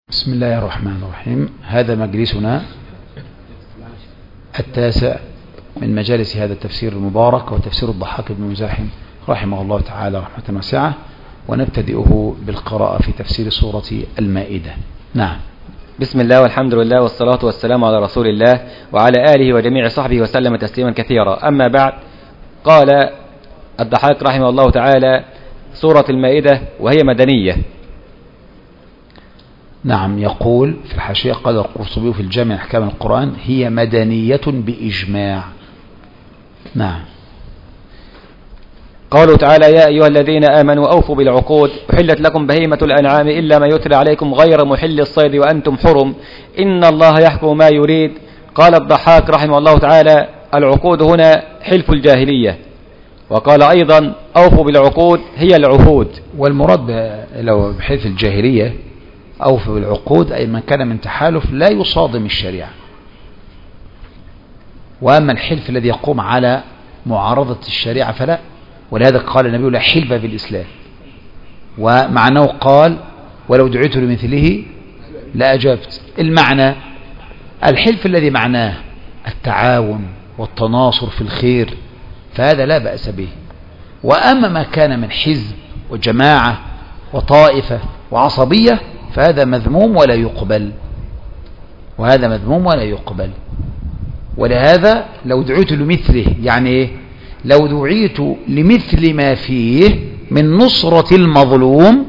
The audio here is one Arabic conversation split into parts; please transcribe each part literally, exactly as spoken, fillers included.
بسم الله الرحمن الرحيم. هذا مجلسنا التاسع من مجالس هذا التفسير المبارك وتفسير الضحاك بن مزاحم رحمه الله تعالى رحمة واسعة، ونبتدئه بالقراءة في تفسير سورة المائدة. نعم. بسم الله والحمد لله والصلاة والسلام على رسول الله وعلى آله وجميع صحبه وسلم تسليما كثيرا. أما بعد، قال الضحاك رحمه الله تعالى: سورة المائدة وهي مدنية. نعم، يقول في الحاشية: قال القرطبي في الجامع أحكام القرآن: هي مدنية بإجماع. نعم. قوله تعالى: يا أيها الذين آمنوا أوفوا بالعقود، أحلت لكم بهيمة الأنعام إلا ما يتلى عليكم غير محل الصيد وأنتم حرم، إن الله يحكم ما يريد. قال الضحاك رحمه الله تعالى: العقود هنا حلف الجاهلية. وقال أيضا: أوفوا بالعقود هي العهود. والمراد لو بحلف الجاهلية أوفوا بالعقود أي من كان من تحالف لا يصادم الشريعة. وأما الحلف الذي يقوم على معارضة الشريعة فلا، ولهذا قال النبي: لا حلف في الإسلام. ومعناه قال: ولو دعيت لمثله لأجبت. المعنى الحلف الذي معناه التعاون والتناصر في الخير فهذا لا بأس به. وأما ما كان من حزب وجماعة وطائفة وعصبية فهذا مذموم ولا يقبل، وهذا مذموم ولا يقبل. ولهذا لو دعيت لمثله، يعني إيه؟ لو دعيت لمثل ما فيه من نصرة المظلوم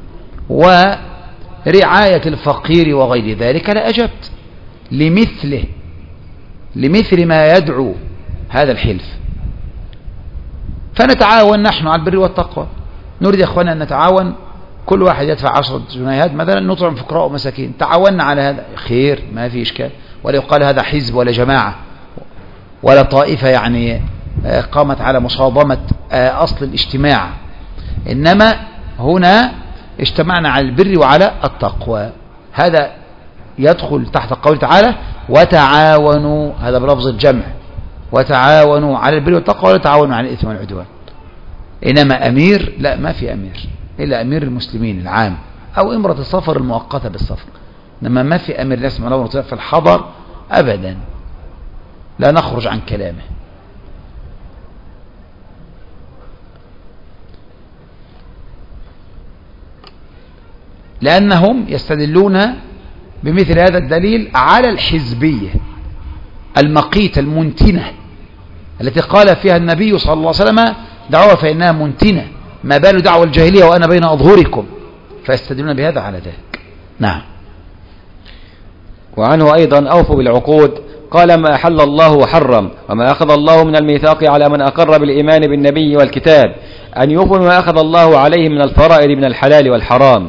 ورعاية الفقير وغير ذلك لأجبت لمثله، لمثل ما يدعو هذا الحلف. فنتعاون نحن على البر والتقوى. نريد يا أخوانا أن نتعاون، كل واحد يدفع عشرة جنيهات مثلا نطعم فقراء ومساكين، تعاوننا على هذا خير، ما في إشكال. ولا يقال هذا حزب ولا جماعة ولا طائفة يعني قامت على مصادمة أصل الاجتماع، إنما هنا اجتمعنا على البر وعلى التقوى. هذا يدخل تحت قول تعالى: وتعاونوا، هذا بلفظ الجمع، وتعاونوا على البر والتقوى ولا تعاونوا على الإثم والعدوان. إنما أمير لا، ما في أمير إلا أمير المسلمين العام، أو إمرة السفر المؤقتة بالسفر. إنما ما في أمير نسمع له في الحضر أبدا، لا نخرج عن كلامه. لأنهم يستدلون بمثل هذا الدليل على الحزبية المقيتة المنتنة التي قال فيها النبي صلى الله عليه وسلم: دعوة فإنها منتنة، ما بال دعوة الجاهلية وأنا بين أظهركم. فيستدلون بهذا على ذلك. نعم. وعنه أيضا: أوفوا بالعقود. قال: ما أحل الله وحرم، وما أخذ الله من الميثاق على من أقر بالإيمان بالنبي والكتاب أن يوفوا ما أخذ الله عليه من الفرائض من الحلال والحرام.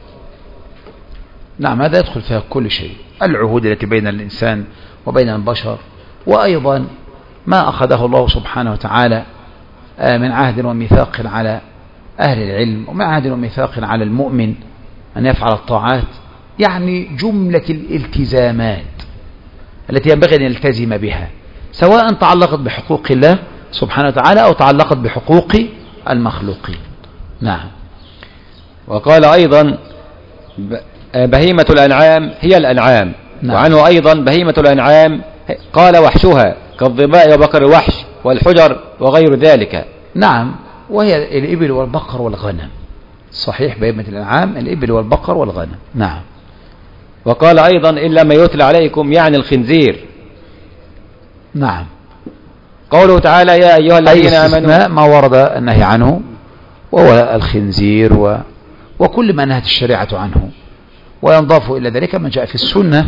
نعم، هذا يدخل فيها كل شيء، العهود التي بين الإنسان وبين البشر، وأيضا ما أخذه الله سبحانه وتعالى من عهد وميثاق على أهل العلم، ومن عهد وميثاق على المؤمن أن يفعل الطاعات، يعني جملة الالتزامات التي ينبغي أن يلتزم بها، سواء تعلقت بحقوق الله سبحانه وتعالى أو تعلقت بحقوق المخلوقين. نعم. وقال أيضا: بهيمة الأنعام هي الأنعام. نعم. وعنه أيضا: بهيمة الأنعام قال: وحشها كالظباء وبقر الوحش والحجر وغير ذلك. نعم، وهي الإبل والبقر والغنم. صحيح، بهيمة الأنعام الإبل والبقر والغنم. نعم. وقال أيضا: إلا ما يتلى عليكم، يعني الخنزير. نعم. قوله تعالى: يا أيها الذين آمنوا، ما ورد النهي عنه وهو الخنزير و... وكل ما نهت الشريعة عنه. وينضاف إلى ذلك ما جاء في السنة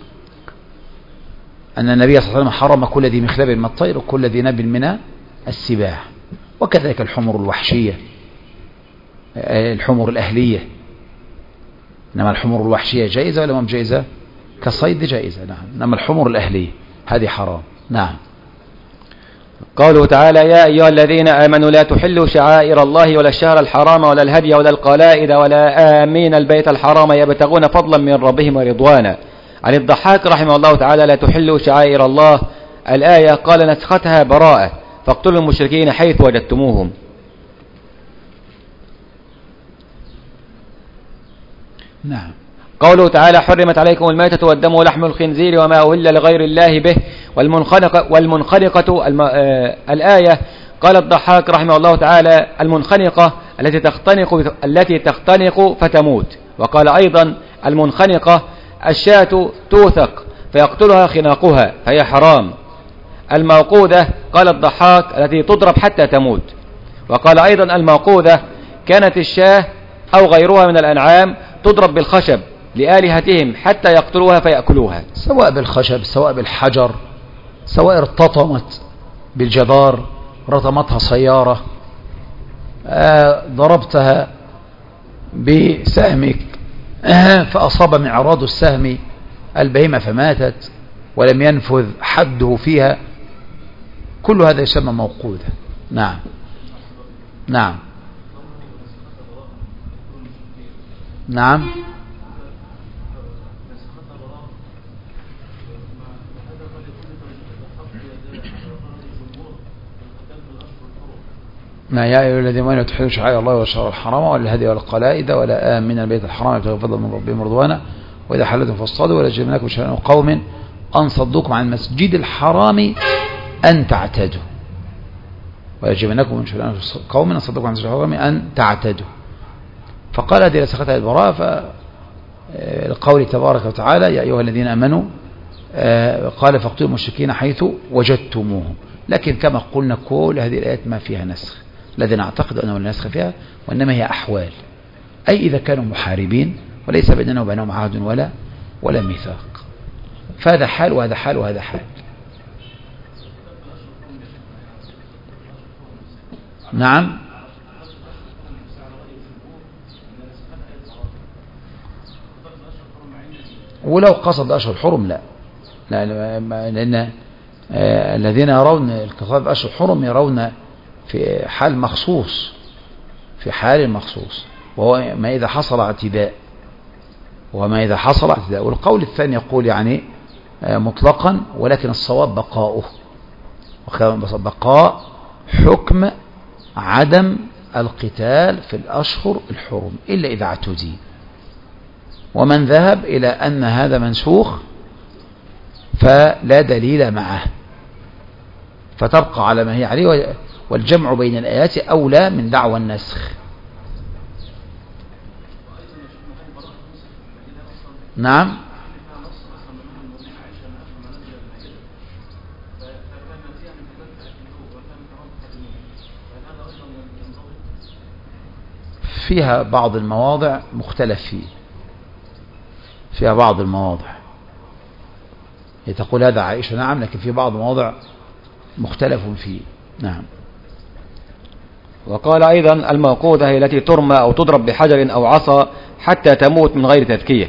أن النبي صلى الله عليه وسلم حرم كل ذي مخلب من الطير وكل ذي ناب من السباع، وكذلك الحمر الوحشية، الحمر الأهلية. إنما الحمر الوحشية جائزة ولا مم جائزة؟ كالصيد جائزة. نعم. إنما الحمر الأهلية هذه حرام. نعم. قوله تعالى: يا أيها الذين آمنوا لا تحلوا شعائر الله ولا الشهر الحرام ولا الهدي ولا القلائد ولا آمين البيت الحرام يبتغون فضلا من ربهم ورضوانا. عن الضحاك رحمه الله تعالى: لا تحلوا شعائر الله. الآية قال: نسختها براءة، فاقتلوا المشركين حيث وجدتموهم. نعم. قوله تعالى حرمت عليكم الميتة والدم ولحم الخنزير وما أهل لغير الله به والمنخنقة, والمنخنقة الم... آه... الآية. قال الضحاك رحمه الله تعالى المنخنقة التي تختنق التي تختنق فتموت. وقال أيضا المنخنقة الشاة توثق فيقتلها خناقها فهي حرام. الموقودة قال الضحاك التي تضرب حتى تموت. وقال أيضا الموقودة كانت الشاة أو غيرها من الأنعام تضرب بالخشب لآلهتهم حتى يقتلوها فيأكلوها، سواء بالخشب سواء بالحجر، سواء ارتطمت بالجدار، رطمتها سيارة، آه ضربتها بسهمك آه فأصاب معراض السهم البهيمة فماتت ولم ينفذ حده فيها، كل هذا يسمى موقودة. نعم نعم نعم ما يا أيها الذين آمنوا تحلوا شعائر الله والشهر الحرام ولا الهدي ولا القلائد ولا آمن البيت الحرام يبتغوا فضلا من ربهم ورضوانا وإذا حللتم فاصطادوا ولا يجرمنكم شنآن قوم أن صدوكم عن المسجد الحرام أن تعتدوا ولا يجرمنكم شنآن قوم أن صدوكم عن المسجد الحرام أن تعتدوا. فقال هذه لسختها البراءة فالقول تبارك وتعالى يا أيها الذين آمنوا قال فاقتلوا المشركين حيث وجدتموهم. لكن كما قلنا كل هذه الآيات ما فيها نسخ، الذي نعتقد أنه لا نسخ فيها، وإنما هي أحوال، أي إذا كانوا محاربين وليس بيننا وبينهم عهد ولا ولا ميثاق، فهذا حال وهذا حال وهذا حال. نعم ولو قصد أشهر الحرم لا لا لأن آه الذين يرون القصاد بأشهر الحرم يرون في حال مخصوص، في حال مخصوص، وهو ما إذا حصل اعتداء وما إذا حصل اعتداء. والقول الثاني يقول يعني آه مطلقا، ولكن الصواب بقاؤه، بقاء حكم عدم القتال في الأشهر الحرم إلا إذا اعتدي. ومن ذهب إلى أن هذا منسوخ فلا دليل معه، فتبقى على ما هي عليه، والجمع بين الآيات أولى من دعوى النسخ. نعم فيها بعض المواضع مختلف فيه، فيها بعض المواضع تقول هذا عائشة نعم، لكن في بعض المواضع مختلف فيه. نعم. وقال أيضا الموقودة هي التي ترمى أو تضرب بحجر أو عصا حتى تموت من غير تذكية.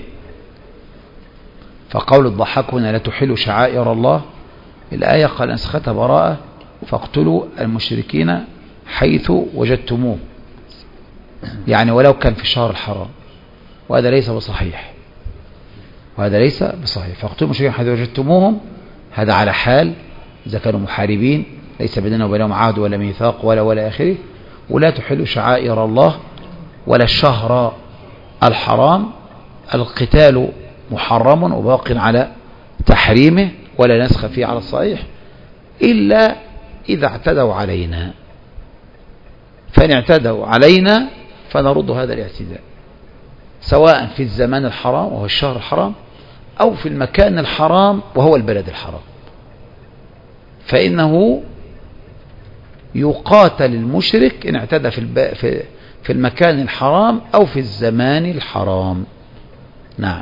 فقول الضحاك هنا لا تحل شعائر الله، الآية قال أنسختها براءة فاقتلوا المشركين حيث وجدتموه، يعني ولو كان في الشهر الحرام، وهذا ليس بصحيح، وهذا ليس بصحيح. فاقتلوا المشركين حيث وجدتموهم، هذا على حال إذا كانوا محاربين ليس بيننا وبينهم عهد ولا ميثاق ولا ولا آخره. ولا تحلوا شعائر الله ولا الشهر الحرام، القتال محرم وباق على تحريمه ولا نسخ فيه على الصحيح إلا إذا اعتدوا علينا، فإن اعتدوا علينا فنرد هذا الاعتداء سواء في الزمان الحرام وهو الشهر الحرام أو في المكان الحرام وهو البلد الحرام، فإنه يقاتل المشرك إن اعتدى في, الب... في... في المكان الحرام أو في الزمان الحرام. نعم.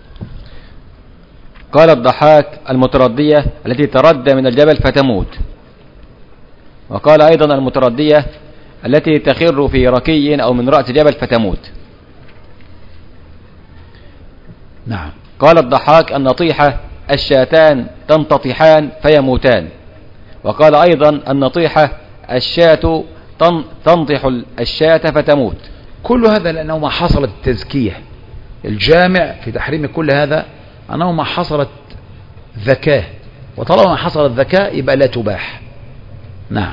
قال الضحاك المتردية التي تردى من الجبل فتموت. وقال أيضا المتردية التي تخر في ركي أو من رأس جبل فتموت. نعم. قال الضحاك النطيحة الشاتان تنتطحان فيموتان. وقال أيضا النطيحة الشاة تنطح الشاة فتموت. كل هذا لأنه ما حصلت التزكية، الجامع في تحريم كل هذا أنه ما حصلت ذكاء، وطالما ما حصلت ذكاء يبقى لا تباح. نعم.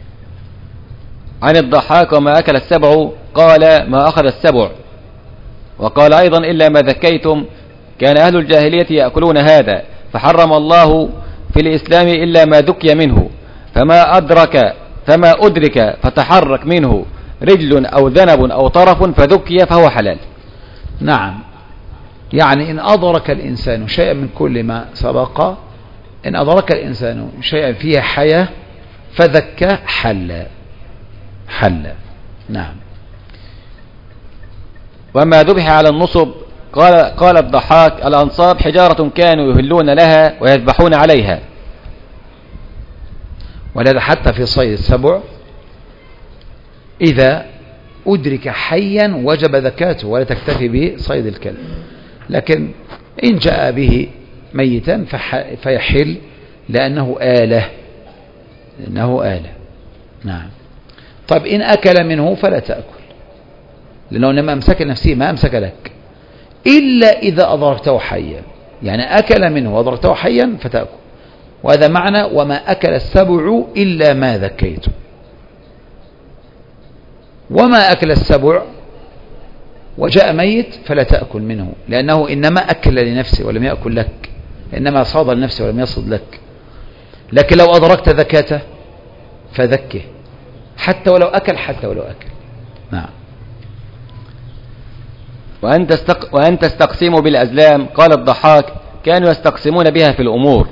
عن الضحاك وما أكل السبع قال ما أخذ السبع. وقال أيضا إلا ما ذكيتم. كان أهل الجاهلية يأكلون هذا فحرم الله في الإسلام إلا ما ذكي منه، فما أدرك فما أدرك فتحرك منه رجل أو ذنب أو طرف فذكي فهو حلال. نعم، يعني إن أدرك الإنسان شيئا من كل ما سبق، إن أدرك الإنسان شيئا فيه حياة فذكى حل حل. نعم. وما ذبح على النصب قال قال الضحاك الأنصاب حجارة كانوا يهلون لها ويذبحون عليها. ولذا حتى في صيد السبع إذا أدرك حيا وجب ذكاته ولا تكتفي بصيد الكلب، لكن إن جاء به ميتا فيحل لأنه آلة لأنه آلة. نعم. طيب إن أكل منه فلا تأكل، لأنه لما أمسك نفسه ما أمسك لك إلا إذا أدركته حيا، يعني أكل منه وأدركته حيا فتأكل. وهذا معنى وما أكل السبع إلا ما ذكيته. وما أكل السبع وجاء ميت فلا تأكل منه، لأنه إنما أكل لنفسه ولم يأكل لك، إنما صاد لنفسه ولم يصد لك. لكن لو أدركت ذكاته فذكه حتى ولو أكل حتى ولو أكل. نعم. وأن, تستق... وأن تستقسموا بالأزلام قال الضحاك كانوا يستقسمون بها في الأمور.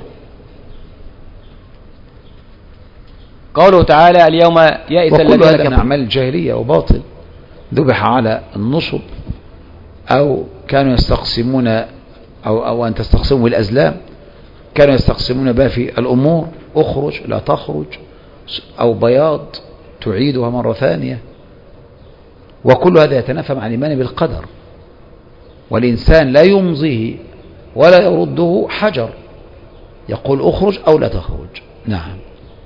قوله تعالى اليوم يئس الذين كفروا، وكل هذا من أعمال الجاهلية وباطل. ذبح على النصب أو كانوا يستقسمون أو, أو أن تستقسموا بالأزلام، كانوا يستقسمون بها في الأمور، أخرج لا تخرج، أو بياض تعيدها مرة ثانية. وكل هذا يتنافى مع الإيمان بالقدر، والإنسان لا يمضيه ولا يرده حجر يقول أخرج أو لا تخرج. نعم.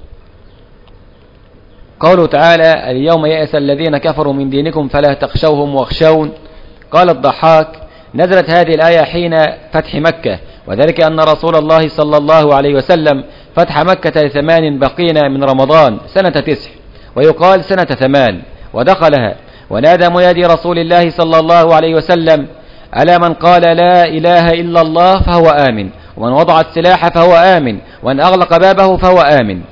قوله تعالى اليوم يئس الذين كفروا من دينكم فلا تخشوهم واخشون. قال الضحاك نزلت هذه الآية حين فتح مكة، وذلك أن رسول الله صلى الله عليه وسلم فتح مكة لثمان بقين من رمضان سنة تسع، ويقال سنة ثمان، ودخلها ونادى منادي رسول الله صلى الله عليه وسلم ألا من قال لا إله إلا الله فهو آمن، ومن وضع السلاح فهو آمن، ومن أغلق بابه فهو آمن.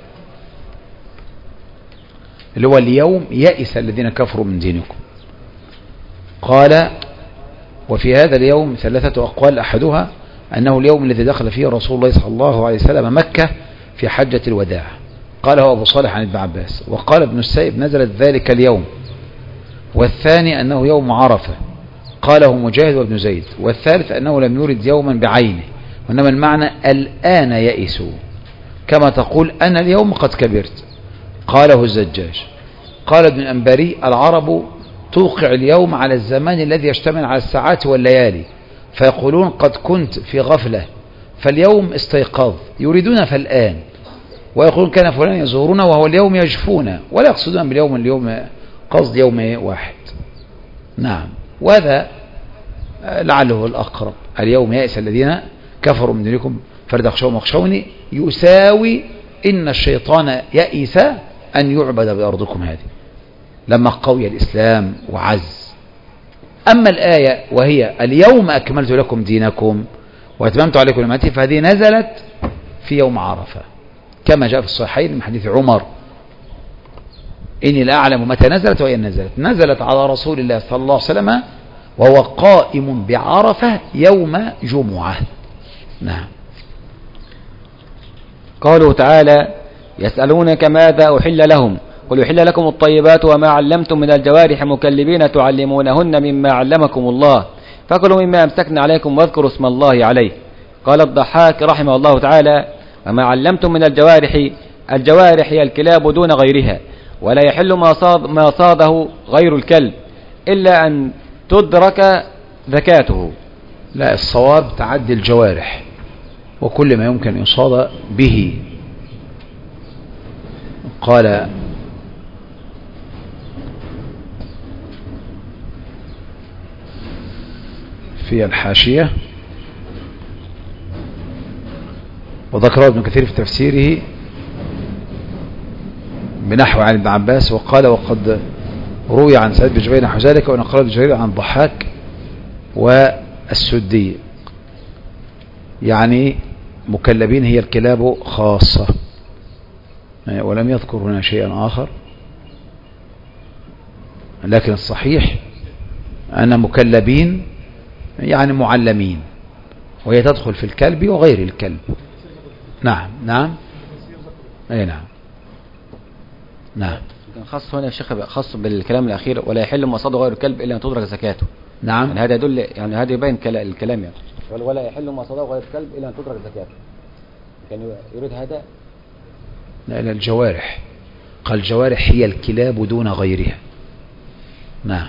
اللي هو اليوم يئس الذين كفروا من دينكم. قال وفي هذا اليوم ثلاثة أقوال، أحدها أنه اليوم الذي دخل فيه رسول الله صلى الله عليه وسلم مكة في حجة الوداع، قاله أبو صالح عن ابن عباس، وقال ابن السائب نزلت ذلك اليوم. والثاني أنه يوم عرفة، قاله مجاهد وابن زيد. والثالث أنه لم يرد يوما بعينه، وإنما المعنى الآن يئسوا، كما تقول أنا اليوم قد كبرت، قاله الزجاج. قال ابن الأنباري العرب توقع اليوم على الزمان الذي يشتمل على الساعات والليالي، فيقولون قد كنت في غفلة فاليوم استيقظ، يريدون فالآن، ويقولون كان فلان يزورنا وهو اليوم يجفونا، ولا يقصدون باليوم اليوم قصد يوم واحد. نعم. وهذا لعله الأقرب. اليوم يئس الذين كفروا من دينكم فلا تخشوهم واخشوني يساوي إن الشيطان يئس أن يعبد بأرضكم هذه لما قوي الإسلام وعز. أما الآية وهي اليوم أكملت لكم دينكم وأتممت عليكم نعمتي، فهذه نزلت في يوم عرفة كما جاء في الصحيحين من حديث عمر إني لا أعلم متى نزلت وهي نزلت نزلت على رسول الله صلى الله عليه وسلم وهو قائم بعرفة يوم جمعة. نعم. قوله تعالى يسألونك ماذا أحل لهم قل أحل لكم الطيبات وما علمتم من الجوارح مكلبين تعلمونهن مما علمكم الله فكلوا مما أمسكنا عليكم واذكروا اسم الله عليه. قال الضحاك رحمه الله تعالى وما علمتم من الجوارح، الجوارح هي الكلاب دون غيرها، ولا يحل ما صاد ما صاده غير الكلب إلا أن تدرك ذكاته. لا، الصواب تعدي الجوارح وكل ما يمكن يصاد به. قال في الحاشية وذكره ابن كثير في تفسيره بنحو عن ابن عباس، وقال وقد روي عن سعيد بن جبير نحو ذلك، ونقل ابن جرير عن الضحاك والسدي، يعني مكلبين هي الكلاب خاصة، ولم يذكر هنا شيئا آخر، لكن الصحيح أن مكلبين يعني معلمين، وهي تدخل في الكلب وغير الكلب. نعم نعم أي نعم نعم. خاص هنا يا شيخ خاص بالكلام الأخير، ولا يحل مصاد غير الكلب إلا أن تدرك زكاته. نعم. يعني هذا يدل، يعني هذا يبين الكلام يعني، ولا يحل مصاد غير الكلب إلا أن تدرك زكاته. كان يريد هذا لا إلى الجوارح، قال الجوارح هي الكلاب دون غيرها. نعم.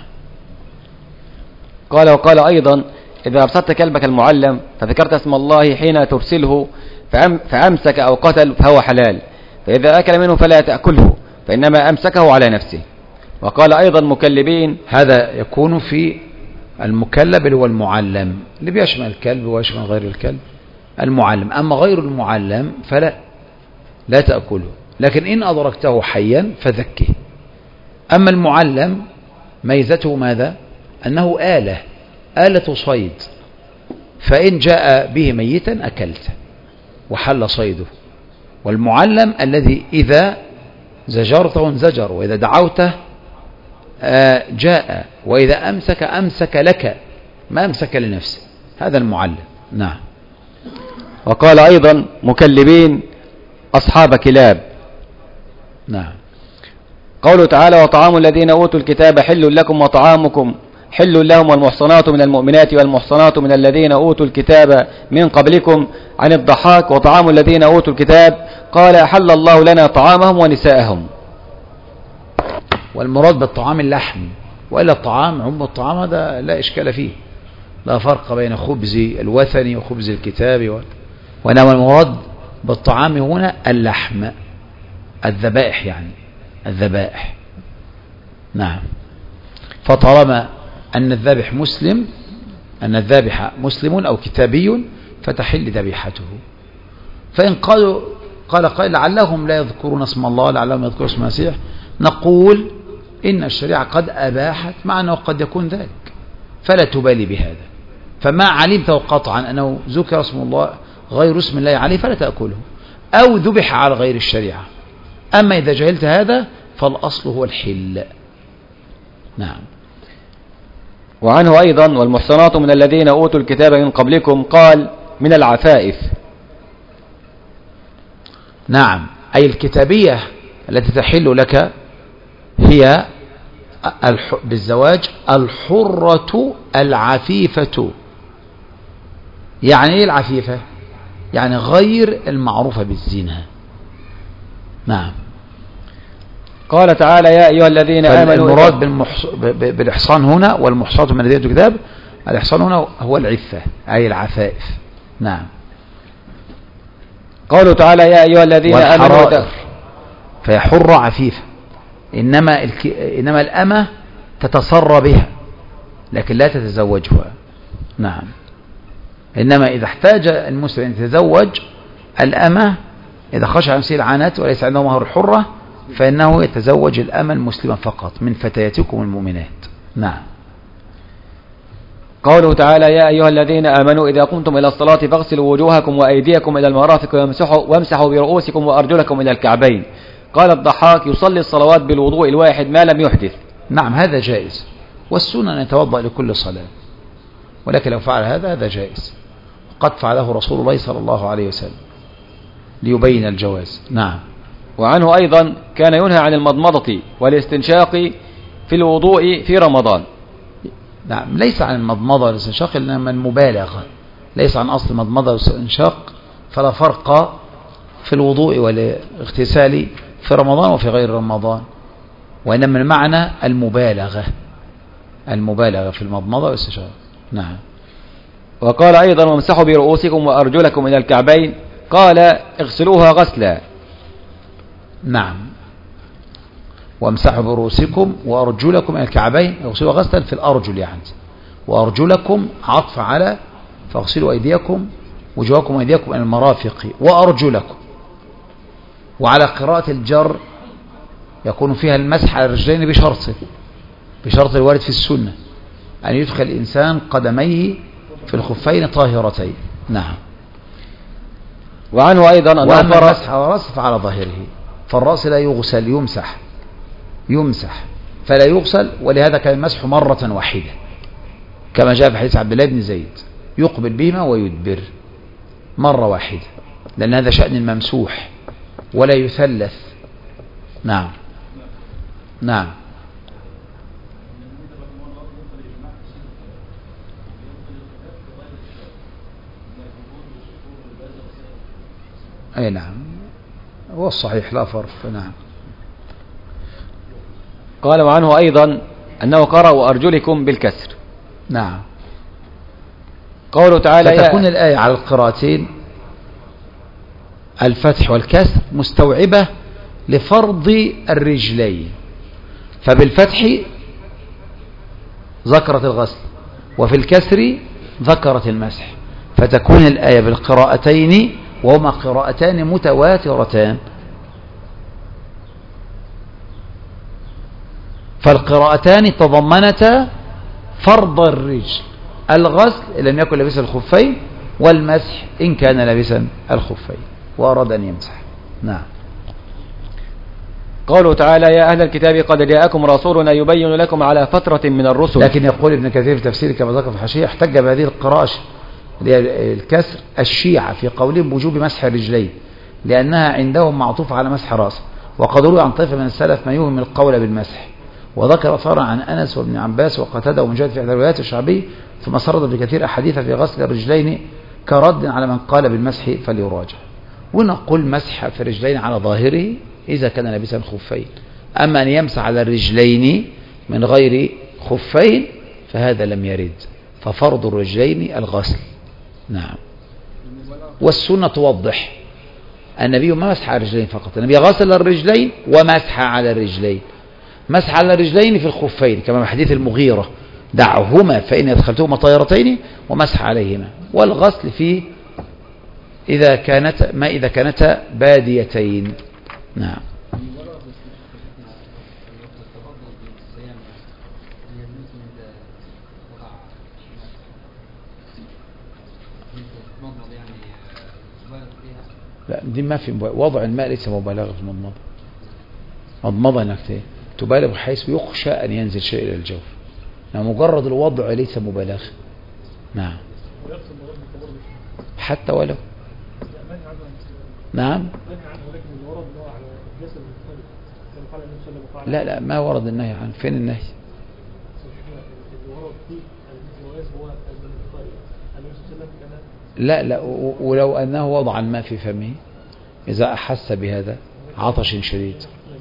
قال وقال أيضا إذا أبسطت كلبك المعلم فذكرت اسم الله حين ترسله فأم فأمسك أو قتل فهو حلال، فإذا أكل منه فلا تأكله فإنما أمسكه على نفسه. وقال أيضا مكلبين، هذا يكون في المكلب اللي هو المعلم، اللي بيشمل الكلب ويشمل غير الكلب المعلم. أما غير المعلم فلا لا تأكله، لكن إن أدركته حيا فذكه. أما المعلم ميزته ماذا؟ أنه آلة آلة صيد، فإن جاء به ميتا أكلته وحل صيده. والمعلم الذي إذا زجرته انزجر، وإذا دعوته جاء، وإذا أمسك أمسك لك ما أمسك لنفسه، هذا المعلم. نعم. وقال أيضا مكلبين أصحاب كلاب. نعم. قوله تعالى وطعام الذين أوتوا الكتاب حل لكم وطعامكم حل لهم والمحصنات من المؤمنات والمحصنات من الذين أوتوا الكتاب من قبلكم. عن الضحاك وطعام الذين أوتوا الكتاب قال أحل الله لنا طعامهم ونساءهم. والمراد بالطعام اللحم، وإلا الطعام عم الطعام هذا لا إشكال فيه، لا فرق بين خبز الوثني وخبز الكتاب و... وإنما المراد بالطعام هنا اللحم، الذبائح، يعني الذبائح. نعم. فطالما أن الذابح مسلم، أن الذابح مسلم أو كتابي فتحل ذبيحته. فإن قالوا قال قائل لعلهم لا يذكرون اسم الله، لعلهم يذكرون اسم المسيح، نقول إن الشريعة قد أباحت، مع أنه قد يكون ذلك، فلا تبالي بهذا. فما علمته قطعا أنه ذكر اسم الله غير اسم الله عليه فلا تأكله، أو ذبح على غير الشريعة. أما إذا جهلت هذا فالأصل هو الحل. نعم. وعنه أيضا والمحصنات من الذين أوتوا الكتاب من قبلكم قال من العفائف. نعم، أي الكتابية التي تحل لك هي بالزواج الحرة العفيفة. يعني ايه العفيفة؟ يعني غير المعروفة بالزنا. نعم. قال تعالى يا أيها الذين آمنوا. المراد بالمحص... بالإحصان هنا والمحصنات من الذين أوتوا الكتاب، الإحصان هنا هو العفة أي العفائف. نعم. قالوا تعالى يا أيها الذين آمنوا. فهي حرة عفيفة، إنما الك... إنما الأمة تتصرى بها لكن لا تتزوجها. نعم. إنما إذا احتاج المسلم أن يتزوج الأمة، إذا خشى نفسه العنات وليس عنده مهر الحرة، فإنه يتزوج الأمة المسلمة فقط من فتياتكم المؤمنات. نعم. قوله تعالى يا أيها الذين آمنوا إذا قمتم إلى الصلاة فاغسلوا وجوهكم وأيديكم إلى المرافق وامسحوا, وامسحوا برؤوسكم وأرجلكم إلى الكعبين. قال الضحاك يصلي الصلوات بالوضوء الواحد ما لم يحدث. نعم، هذا جائز، والسنة أن يتوضأ لكل صلاة، ولكن لو فعل هذا هذا جائز، قد فعله رسول الله صلى الله عليه وسلم ليبين الجواز. نعم. وعنه أيضا كان ينهى عن المضمضة والاستنشاق في الوضوء في رمضان. نعم، ليس عن المضمضة والاستنشاق إنما المبالغة، ليس عن أصل المضمضة والاستنشاق، فلا فرق في الوضوء والاغتسال في رمضان وفي غير رمضان، وإنما المعنى المبالغة، المبالغة في المضمضة والاستنشاق. نعم. وقال أيضا وامسحوا برؤوسكم وأرجلكم إلى الكعبين، قال اغسلوها غسلا. نعم. وامسحوا برؤوسكم وأرجلكم إلى الكعبين، اغسلوا غسلا في الأرجل يعني، وأرجلكم عطف على فاغسلوا أيديكم وجوهكم وأيديكم إلى المرافق وأرجلكم. وعلى قراءة الجر يكون فيها المسح على الرجلين بشرط بشرط الوارد في السنة، أن يدخل الإنسان قدميه في الخفين طاهرتين. نعم. وعنه أيضا أنه وأما المسح على الرأس فعلى ظاهره، فالرأس لا يغسل، يمسح يمسح فلا يغسل، ولهذا كان المسح مرة واحدة كما جاء في حديث عبد الله بن زيد، يقبل بهما ويدبر مرة واحدة، لأن هذا شأن الممسوح ولا يثلث. نعم نعم. أي نعم، هو الصحيح لا فرق. نعم. قال وعنه أيضا أنه قرأ وأرجلكم بالكسر. نعم. قوله تعالى فتكون الآية على القراءتين الفتح والكسر مستوعبة لفرض الرجلين، فبالفتح ذكرت الغسل وفي الكسر ذكرت المسح، فتكون الآية بالقراءتين وهما قراءتان متواترتان. فالقراءتان تضمنتا فرض الرجل، الغسل إن لم يكن لابسا الخفين، والمسح إن كان لابسا الخفين وأراد أن يمسح. نعم. قوله تعالى يا أهل الكتاب قد جاءكم رسولنا يبين لكم على فترة من الرسل. لكن يقول ابن كثير في تفسيره كما ذكر في الحاشية احتج بهذه القراءة الكسر الشيعة في قولهم بوجوب مسح الرجلين، لأنها عندهم معطوفة على مسح رأسه، وقد روي عن طائفة من السلف ما يوهم القول بالمسح، وذكر أثارا عن أنس وابن عباس وقتادة ومجاهد في إحدى الروايات الشعبي، ثم سرد ابن كثير أحاديث في غسل الرجلين كرد على من قال بالمسح فليراجع. ونقول مسح في الرجلين على ظاهره إذا كان لابسا خفين، أما أن يمسح على الرجلين من غير خفين فهذا لم يرد، ففرض الرجلين الغسل. نعم. والسنة توضح النبي ما مسح على الرجلين فقط، النبي غسل الرجلين ومسح على الرجلين، مسح على الرجلين في الخفين كما في حديث المغيرة دعهما فإن أدخلتهما طائرتين، ومسح عليهما، والغسل في إذا كانت ما إذا كانتا باديتين. نعم. لا دي ما في وضع الماء ليس مبالغة في المضمضة. مضمضة انك تبالغ بحيث يخشى ان ينزل شيء الى الجوف، يعني مجرد الوضع ليس مبالغة. نعم. حتى ولو نعم. لا لا ما ورد النهي عنه. فين النهي؟ لا لا ولو أنه وضع الماء في فمه إذا أحس بهذا عطش شديد.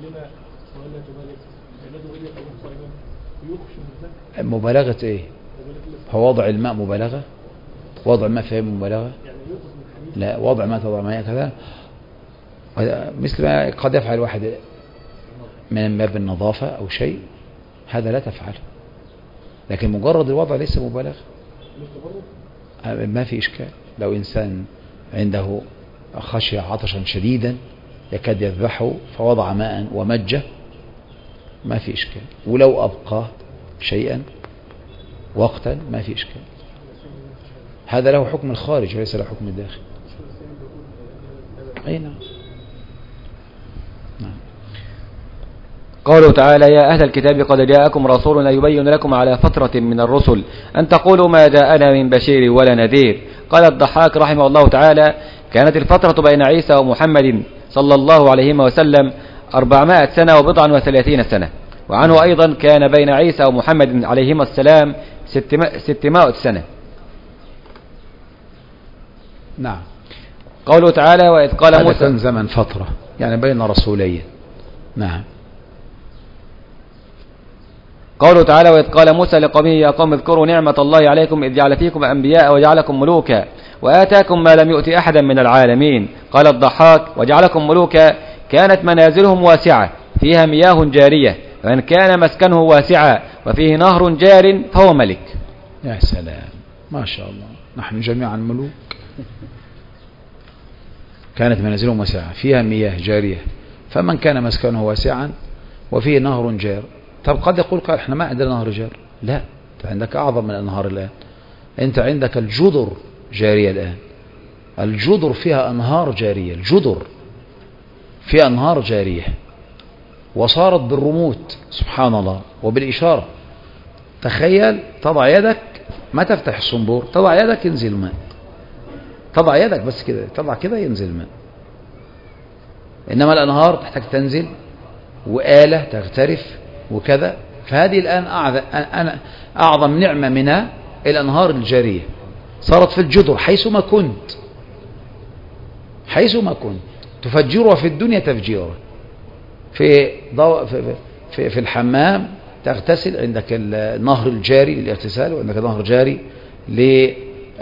مبالغة إيه؟ هو وضع الماء مبالغة؟ وضع الماء في فمه مبالغة؟ لا، وضع ما تضع ماء كذا مثل ما قد يفعل واحد من باب النظافة أو شيء، هذا لا تفعل، لكن مجرد الوضع ليس مبالغة، ما في إشكال. لو إنسان عنده خشي عطشا شديدا يكاد يذبحه فوضع ماء ومجه ما في إشكال، ولو أبقى شيئا وقتا ما في إشكال. هذا له حكم الخارج وليس له حكم الداخل. أي نعم. نعم. قوله تعالى يا أهل الكتاب قد جاءكم رسولنا يبين لكم على فترة من الرسل أن تقولوا ما جاءنا من بشير ولا نذير. قال الضحاك رحمه الله تعالى كانت الفترة بين عيسى ومحمد صلى الله عليه وسلم أربعمائة سنة وبضعا وثلاثين سنة. وعنه أيضا كان بين عيسى ومحمد عليهما السلام ستمائة سنة. نعم. قوله تعالى وإذ قال موسى كان زمن فترة يعني بين رسولين. نعم. قوله تعالى وإذ قال موسى لقومه يا قوم اذكروا نعمة الله عليكم إذ جعل فيكم أنبياء وجعلكم ملوكا وآتاكم ما لم يؤت أحدا من العالمين. قال الضحاك وجعلكم ملوكا كانت منازلهم واسعة فيها مياه جارية، وإن كان مسكنه واسعا وفيه نهر جار فهو ملك. يا سلام ما شاء الله، نحن جميعا ملوك. كانت منازلهم واسعة فيها مياه جارية، فمن كان مسكنه واسعا وفيه نهر جار. طب قد يقول قال احنا ما عندنا نهر جار، لا عندك أعظم من الأنهار الآن. أنت عندك الجدر جارية الآن، الجدر فيها أنهار جارية، الجدر فيها أنهار جارية وصارت بالرموت سبحان الله وبالإشارة. تخيل تضع يدك، ما تفتح الصنبور، تضع يدك ينزل الماء، تضع يدك بس كده، تضع كده ينزل الماء. إنما الأنهار تحتاج تنزل وآلة تغترف وكذا. فهذه الآن أعظم نعمة منها الأنهار الجارية، صارت في الجدر حيثما كنت، حيثما كنت تفجرها في الدنيا تفجيرا. في, ضو... في, في, في الحمام تغتسل، عندك النهر الجاري للاغتسال، وعندك نهر جاري لغير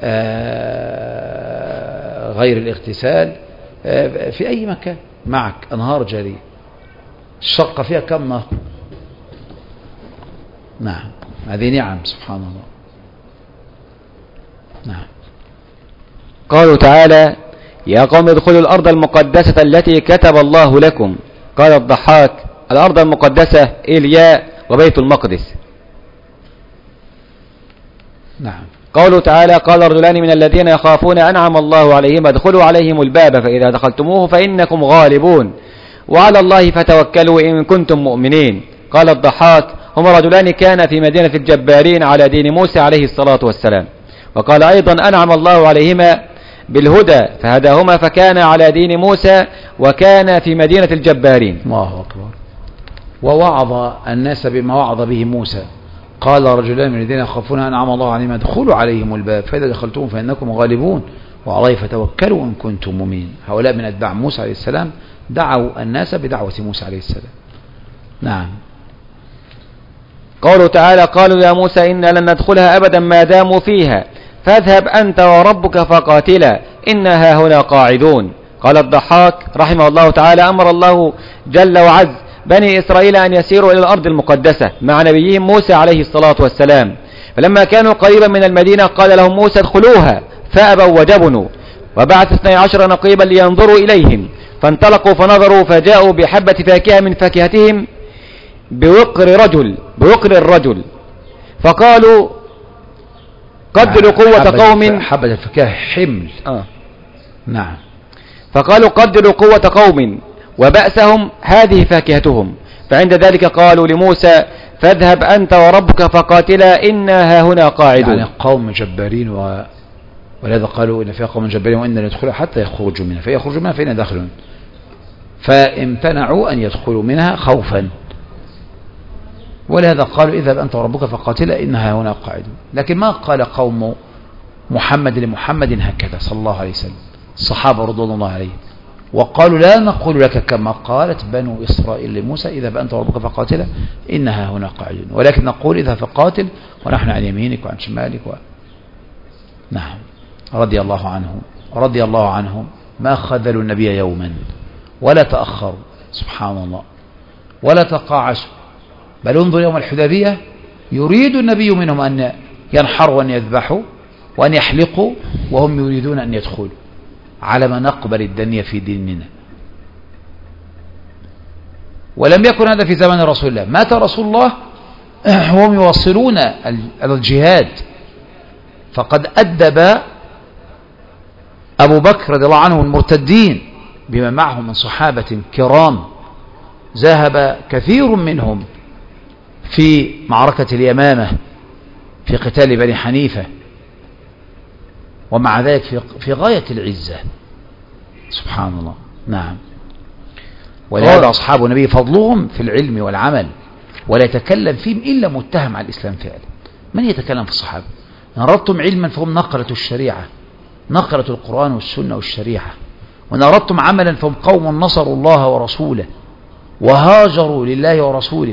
الاغتسال. في أي مكان معك أنهار جارية. الشقة فيها كم نهر؟ نعم، هذه نعم سبحان الله. نعم. قالوا تعالى: يا قوم ادخلوا الأرض المقدسة التي كتب الله لكم. قال الضحاك: الأرض المقدسة إيلياء وبيت المقدس. نعم. قالوا تعالى: قال رجلان من الذين يخافون أنعم الله عليهم ادخلوا عليهم الباب فإذا دخلتموه فإنكم غالبون وعلى الله فتوكلوا إن كنتم مؤمنين. قال الضحاك: هما رجلان كان في مدينة الجبارين على دين موسى عليه الصلاة والسلام. وقال أيضا: أنعم الله عليهما بالهدى فهداهما فكان على دين موسى وكان في مدينة الجبارين. الله أكبر. ووعظ الناس بما وعظ به موسى. قال رجلان من الذين يخافون أنعم الله عليهم ادخلوا عليهم الباب فإذا دخلتم فإنكم غالبون وعلى الله فتوكلوا إن كنتم مؤمنين. هؤلاء من أتباع موسى عليه السلام دعوا الناس بدعوة موسى عليه السلام. نعم. قالوا تعالى: قالوا يا موسى إنا لن ندخلها أبدا ما داموا فيها فاذهب أنت وربك فقاتلا إنها هنا قاعدون. قال الضحاك رحمه الله تعالى: أمر الله جل وعز بني إسرائيل أن يسيروا إلى الأرض المقدسة مع نبيهم موسى عليه الصلاة والسلام، فلما كانوا قريبا من المدينة قال لهم موسى ادخلوها فأبوا وجبنوا، وبعث اثني عشر نقيبا لينظروا إليهم، فانطلقوا فنظروا فجاءوا بحبة فاكهة من فاكهتهم بوقر رجل بوقر الرجل، فقالوا قدروا قوة قوم. حبة الفاكهة حمل. آه. نعم. فقالوا قدروا قوة قوم وبأسهم هذه فاكهتهم، فعند ذلك قالوا لموسى فاذهب أنت وربك فقاتلا إنا هنا قاعدون. يعني قوم جبارين و... ولهذا قالوا إن فيها قوم جبارين وإن ندخلها حتى يخرجوا منها فيخرجوا منها فإن داخلون، فامتنعوا أن يدخلوا منها خوفا، ولهذا قالوا اذهب أنت وربك فقاتلا إنها هنا قاعدون. لكن ما قال قوم محمد لمحمد هكذا صلى الله عليه وسلم الصحابة رضوان الله عليهم، وقالوا لا نقول لك كما قالت بنو إسرائيل لموسى اذهب أنت وربك فقاتلا إنها هنا قاعدون، ولكن نقول اذهب فقاتل ونحن عن يمينك وعن شمالك و... نعم. رضي الله عنهم رضي الله عنهم ما خذلوا النبي يوما ولا تأخروا سبحان الله ولا تقاعسوا، بل انظر يوم الحديبية يريد النبي منهم أن ينحروا وأن يذبحوا وأن يحلقوا وهم يريدون أن يدخلوا على ما نقبل الدنيا في ديننا. ولم يكن هذا في زمان رسول الله، مات رسول الله وهم يواصلون الجهاد، فقد أدب أبو بكر رضي الله عنه المرتدين بما معهم من صحابة كرام، ذهب كثير منهم في معركة اليمامة في قتال بني حنيفة، ومع ذلك في, في غاية العزة سبحان الله. نعم. ولهذا أصحاب النبي فضلهم في العلم والعمل، ولا يتكلم فيهم إلا متهم على الإسلام فعلا. من يتكلم في الصحابة؟ إن أردتم علما فهم نقلة الشريعة، نقلة القرآن والسنة والشريعة، وإن أردتم عملا فهم قوم نصروا الله ورسوله وهاجروا لله ورسوله.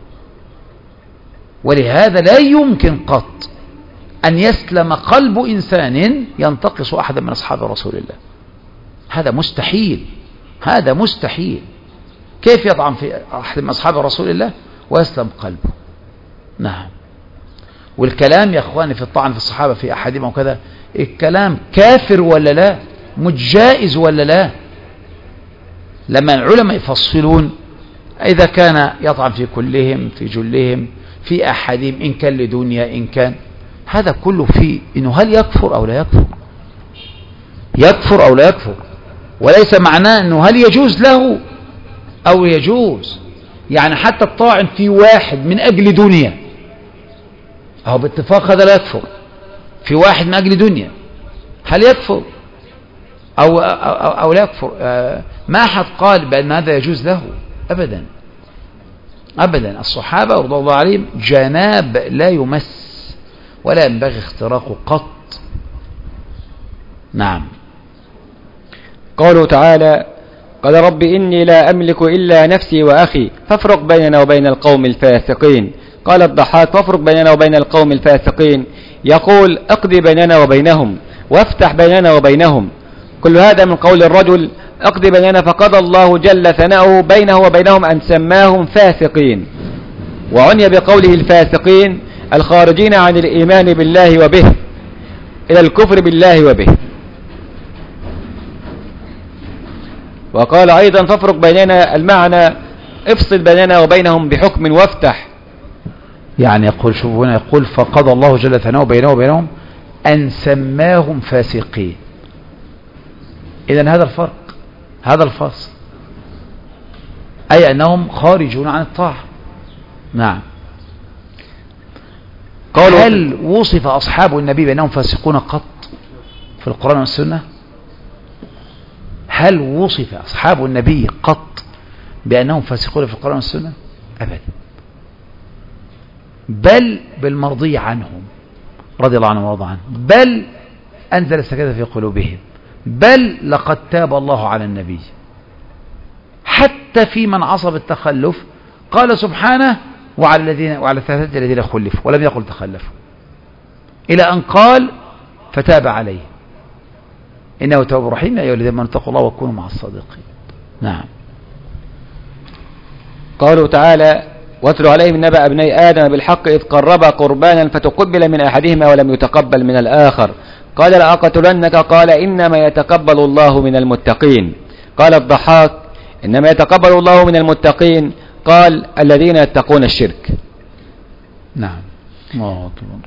ولهذا لا يمكن قط أن يسلم قلب إنسان ينتقص أحدا من أصحاب رسول الله، هذا مستحيل، هذا مستحيل. كيف يطعن في أحد من أصحاب رسول الله ويسلم قلبه؟ نعم. والكلام يا أخواني في الطعن في الصحابة في أحدهم وكذا، الكلام كافر ولا لا؟ متجائز ولا لا؟ لما العلماء يفصلون إذا كان يطعن في كلهم في جلهم في أحدهم إن كان لدنيا إن كان، هذا كله فيه إنه هل يكفر أو لا يكفر، يكفر أو لا يكفر، وليس معناه أنه هل يجوز له أو يجوز. يعني حتى الطاعن في واحد من أجل دنيا أو باتفاق هذا لا يكفر، في واحد من أجل دنيا هل يكفر أو, أو, أو لا يكفر؟ ما أحد قال بأن هذا يجوز له أبدا أبدا. الصحابة رضي الله عليهم جناب لا يمس ولا ينبغي اختراقه قط. نعم. قوله تعالى قال رب إني لا أملك إلا نفسي وأخي فافرق بيننا وبين القوم الفاسقين. قال الضحاك فافرق بيننا وبين القوم الفاسقين يقول اقضي بيننا وبينهم وافتح بيننا وبينهم. كل هذا من قول الرجل اقضي بيننا، فقضى الله جل ثناؤه بينه وبينهم أن سماهم فاسقين، وعني بقوله الفاسقين الخارجين عن الإيمان بالله وبه إلى الكفر بالله وبه. وقال أيضا فافرق بيننا، المعنى افصل بيننا وبينهم بحكم وافتح. يعني يقول شوفوا هنا يقول فقضى الله جل ثناؤه بينه وبينهم أن سماهم فاسقين. إذن هذا الفرق، هذا الفصل، أي أنهم خارجون عن الطاعة. نعم. هل وصف أصحاب النبي بأنهم فاسقون قط في القرآن والسنة؟ هل وصف أصحاب النبي قط بأنهم فاسقون في القرآن والسنة؟ أبدا، بل بالمرضي عنهم رضي الله عنهم ورضى عنهم، بل أنزل السكينة في قلوبهم، بل لقد تاب الله على النبي. حتى في من عصب التخلف قال سبحانه وعلى الذين وعلى الثلاثة الذين خلفوا، ولم يقل تخلفوا، إلى أن قال فتاب عليه إنه تواب رحيم يا أيها الذين آمنوا اتقوا الله وكونوا مع الصادقين. نعم. قالوا تعالى واتلوا عليهم نبأ ابني آدم بالحق إذ قربا قربانا فتقبل من أحدهما ولم يتقبل من الآخر قال لأقتلنك قال إنما يتقبل الله من المتقين. قال الضحاك إنما يتقبل الله من المتقين قال الذين يتقون الشرك. نعم. الله أكبر.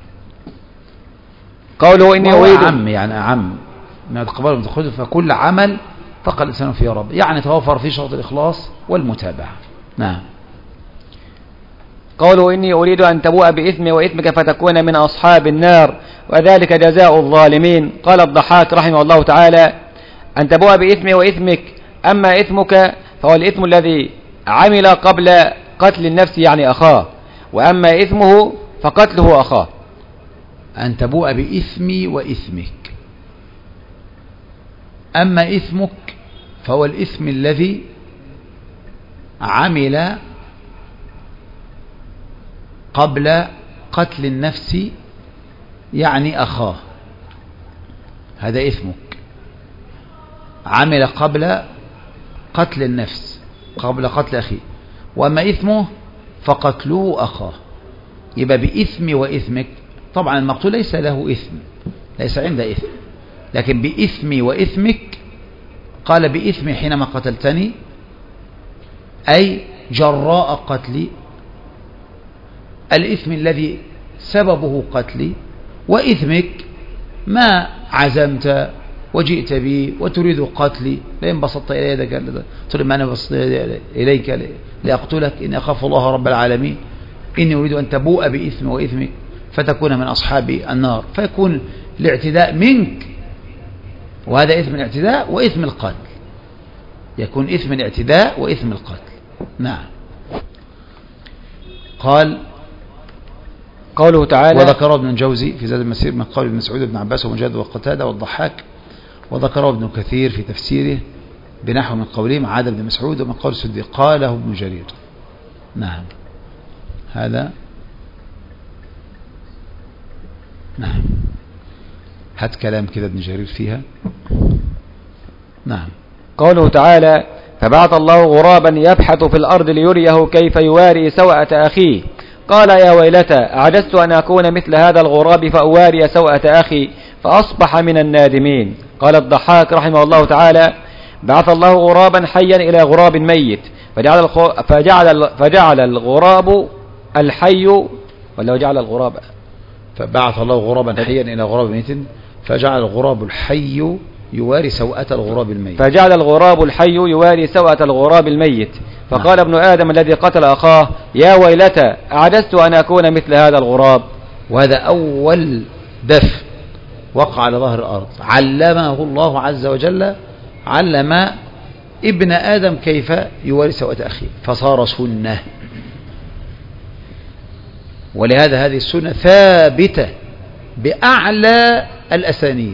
قوله إني أريد عم يعني عم ما يتقبل من المتقين، فكل عمل تقى الإنسان فيه رب، يعني توفر فيه شرط الإخلاص والمتابعة. نعم. قوله إني أريد أن تبوء بإثمي وإثمك فتكون من أصحاب النار وذلك جزاء الظالمين. قال الضحاك رحمه الله تعالى أن تبوء بإثمي وإثمك، أما إثمك فهو الإثم الذي عمل قبل قتل النفس يعني أخاه، وأما إثمه فقتله أخاه. أن تبوء بإثمي وإثمك، أما إثمك فهو الإثم الذي عمل قبل قتل النفس يعني أخاه، هذا إثمك، عمل قبل قتل النفس قبل قتل أخيه. وأما إثمه فقتلوه أخاه. يبقى بإثم وإثمك، طبعا المقتول ليس له إثم، ليس عنده إثم، لكن بإثم وإثمك قال بإثم حينما قتلتني أي جراء قتلي، الإثم الذي سببه قتلي، وإثمك ما عزمت وجئت بي وتريد قتلي، لئن بسطت إلي يدك تقول ما أنا بسطت إليك لأقتلك إني أخاف الله رب العالمين إني أريد أن تبوء بإثم وإثمك فتكون من أصحاب النار، فيكون الاعتداء منك، وهذا إثم الاعتداء وإثم القتل، يكون إثم الاعتداء وإثم القتل. نعم. قال قوله تعالى وذكره ابن الجوزي في زاد المسير من قول ابن مسعود بن عباس ومجاهد وقتادة والضحاك، وذكره ابن كثير في تفسيره بنحو من قولهم عاد ابن مسعود ومن قول السدي قاله ابن جرير. نعم. هذا نعم. هات كلام كذا ابن جرير فيها. نعم. قوله تعالى فبعث الله غرابا يبحث في الأرض ليريه كيف يواري سوءة أخيه قال يا ويلتى أعجزت أن أكون مثل هذا الغراب فأواري سوءة أخي فأصبح من النادمين. قال الضحاك رحمه الله تعالى بعث الله غرابا حيا إلى غراب ميت فجعل, فجعل, فجعل الغراب الحي ولو جعل الغراب فبعث الله غرابا حيا إلى غراب ميت فجعل الغراب الحي يواري سوءة الغراب الميت فجعل الغراب الحي يواري سوءة الغراب الميت فقال نعم. ابن آدم الذي قتل أخاه يا ويلتى أعجزت أن أكون مثل هذا الغراب. وهذا أول دف وقع على ظهر الأرض علمه الله عز وجل، علم ابن آدم كيف يواري سوءة أخيه فصار سنة. ولهذا هذه السنة ثابتة بأعلى الأسانيد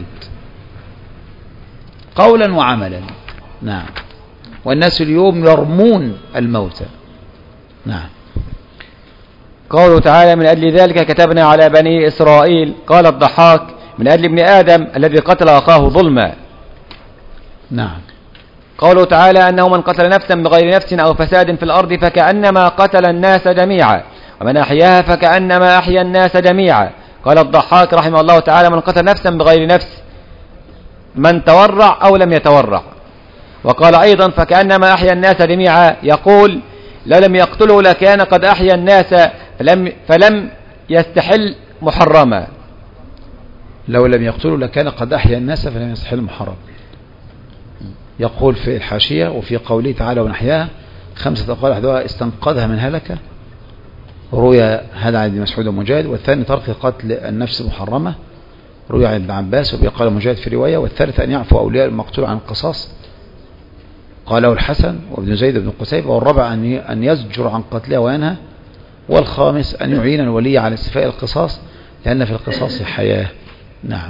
قولا وعملا. نعم. والناس اليوم يرمون الموتى. نعم. قوله تعالى من أجل ذلك كتبنا على بني إسرائيل. قال الضحاك من أجل ابن آدم الذي قتل أخاه ظلما. نعم. قوله تعالى أنه من قتل نفسا بغير نفس أو فساد في الأرض فكأنما قتل الناس جميعا ومن أحياها فكأنما أحيا الناس جميعا. قال الضحاك رحمه الله تعالى من قتل نفسا بغير نفس من تورع أو لم يتورع. وقال أيضا فكأنما أحيا الناس جميعا، يقول لو لم يقتله لكان قد أحيا الناس فلم, فلم يستحل محرما. لو لم يقتله لكان قد أحيا الناس فلم يستحل محرم. يقول في الحاشية وفي قوله تعالى ونحياها خمسة أقوال أحدها استنقذها من هلكة، روي هذا عن ابن مسعود ومجاهد، والثاني ترك قتل النفس محرمة روي عن ابن عباس وبيقال مجاهد في رواية، والثالث أن يعفو أولياء المقتول عن القصاص قاله الحسن وابن زيد بن قتيبة، والرابع أن يزجر عن قتلها وينهى، والخامس أن يعين الولي على استيفاء القصاص لأن في القصاص حياة. نعم.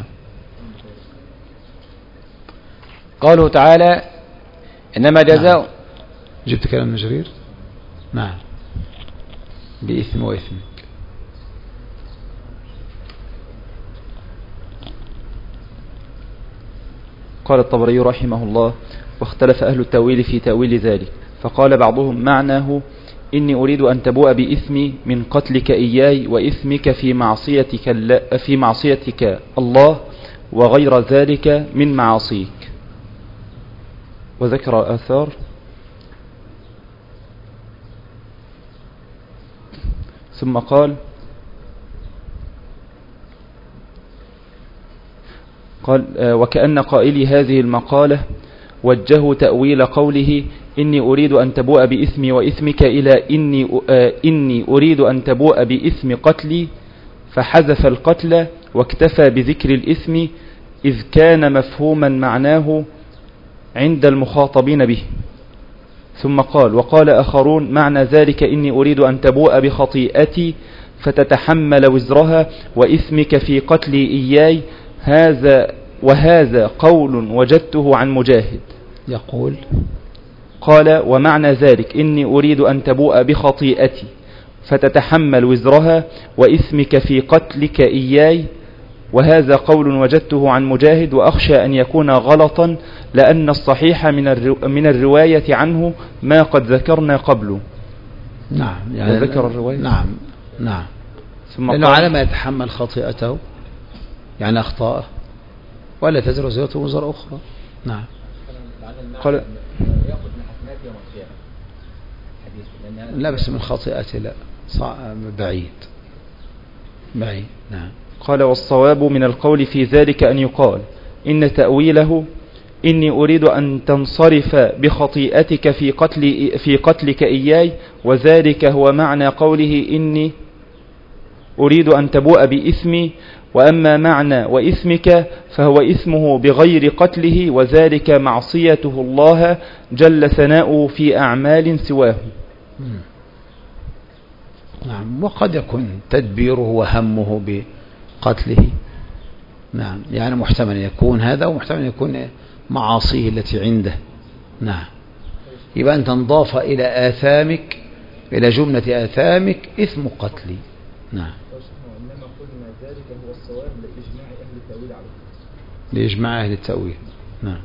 قوله تعالى إنما جزاء. نعم. جبت كلام ابن جرير. نعم. بإثم وإثمك. قال الطبري رحمه الله واختلف أهل التأويل في تأويل ذلك، فقال بعضهم معناه إني أريد أن تبوء بإثمي من قتلك إياي وإثمك في معصيتك, في معصيتك الله وغير ذلك من معاصيك. وذكر آثار ثم قال قال وكأن قائلي هذه المقالة وجهوا تأويل قوله إني أريد أن تبوء بإثمي وإثمك إلى إني, إني أريد أن تبوء بإثم قتلي، فحذف القتل واكتفى بذكر الإثم إذ كان مفهوما معناه عند المخاطبين به. ثم قال وقال آخرون معنى ذلك إني أريد أن تبوء بخطيئتي فتتحمل وزرها وإثمك في قتلي إياي، هذا وهذا قول وجدته عن مجاهد. يقول قال ومعنى ذلك إني أريد أن تبوء بخطيئتي فتتحمل وزرها وإثمك في قتلك إياي، وهذا قول وجدته عن مجاهد، وأخشى أن يكون غلطا لأن الصحيح من الرو من الرواية عنه ما قد ذكرنا قبله. نعم. يعني ذكر الرواية. نعم نعم. ثم لأنه على ما يتحمل خطيئته يعني أخطاءه ولا تزر وزرة وزر أخرى. نعم. قال لا بس من خطيئته لا بعيد بعيد. نعم. قال والصواب من القول في ذلك أن يقال إن تأويله إني أريد أن تنصرف بخطيئتك في قتل في قتلك إياي، وذلك هو معنى قوله إني أريد أن تبوء بإثمي، وأما معنى وإثمك فهو إثمه بغير قتله، وذلك معصيته الله جل ثناؤه في أعمال سواه. نعم. وقد يكون تدبيره وهمه بقتله. نعم. يعني محتمل يكون هذا ومحتمل يكون معاصيه التي عنده. نعم. يبقى أن تنضاف إلى آثامك إلى جملة آثامك إثم قتلي. نعم. إنما قلنا ذلك هو الصواب لإجماع أهل التأويل عليه. لإجماع أهل التأويل. نعم.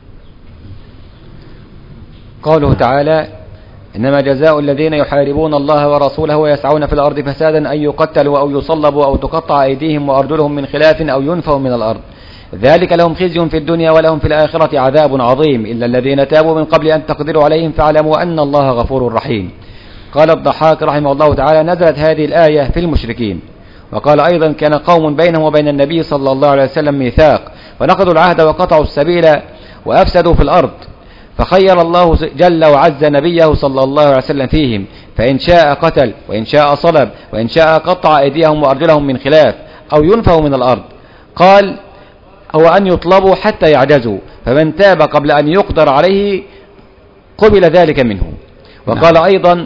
قوله نعم. تعالى إنما جزاء الذين يحاربون الله ورسوله ويسعون في الأرض فسادا أن يقتلوا أو يصلبوا أو تقطع أيديهم وأرجلهم من خلاف أو ينفوا من الأرض، ذلك لهم خزي في الدنيا ولهم في الآخرة عذاب عظيم، إلا الذين تابوا من قبل أن تقدروا عليهم فاعلموا أن الله غفور رحيم. قال الضحاك رحمه الله تعالى نزلت هذه الآية في المشركين، وقال أيضا كان قوم بينهم وبين النبي صلى الله عليه وسلم ميثاق فنقضوا العهد وقطعوا السبيل وأفسدوا في الأرض فخير الله جل وعز نبيه صلى الله عليه وسلم فيهم فإن شاء قتل وإن شاء صلب وإن شاء قطع أيديهم وأرجلهم من خلاف أو ينفوا من الأرض. قال هو أن يطلبوا حتى يعجزوا فمن تاب قبل أن يقدر عليه قبل ذلك منه. وقال نعم. أيضا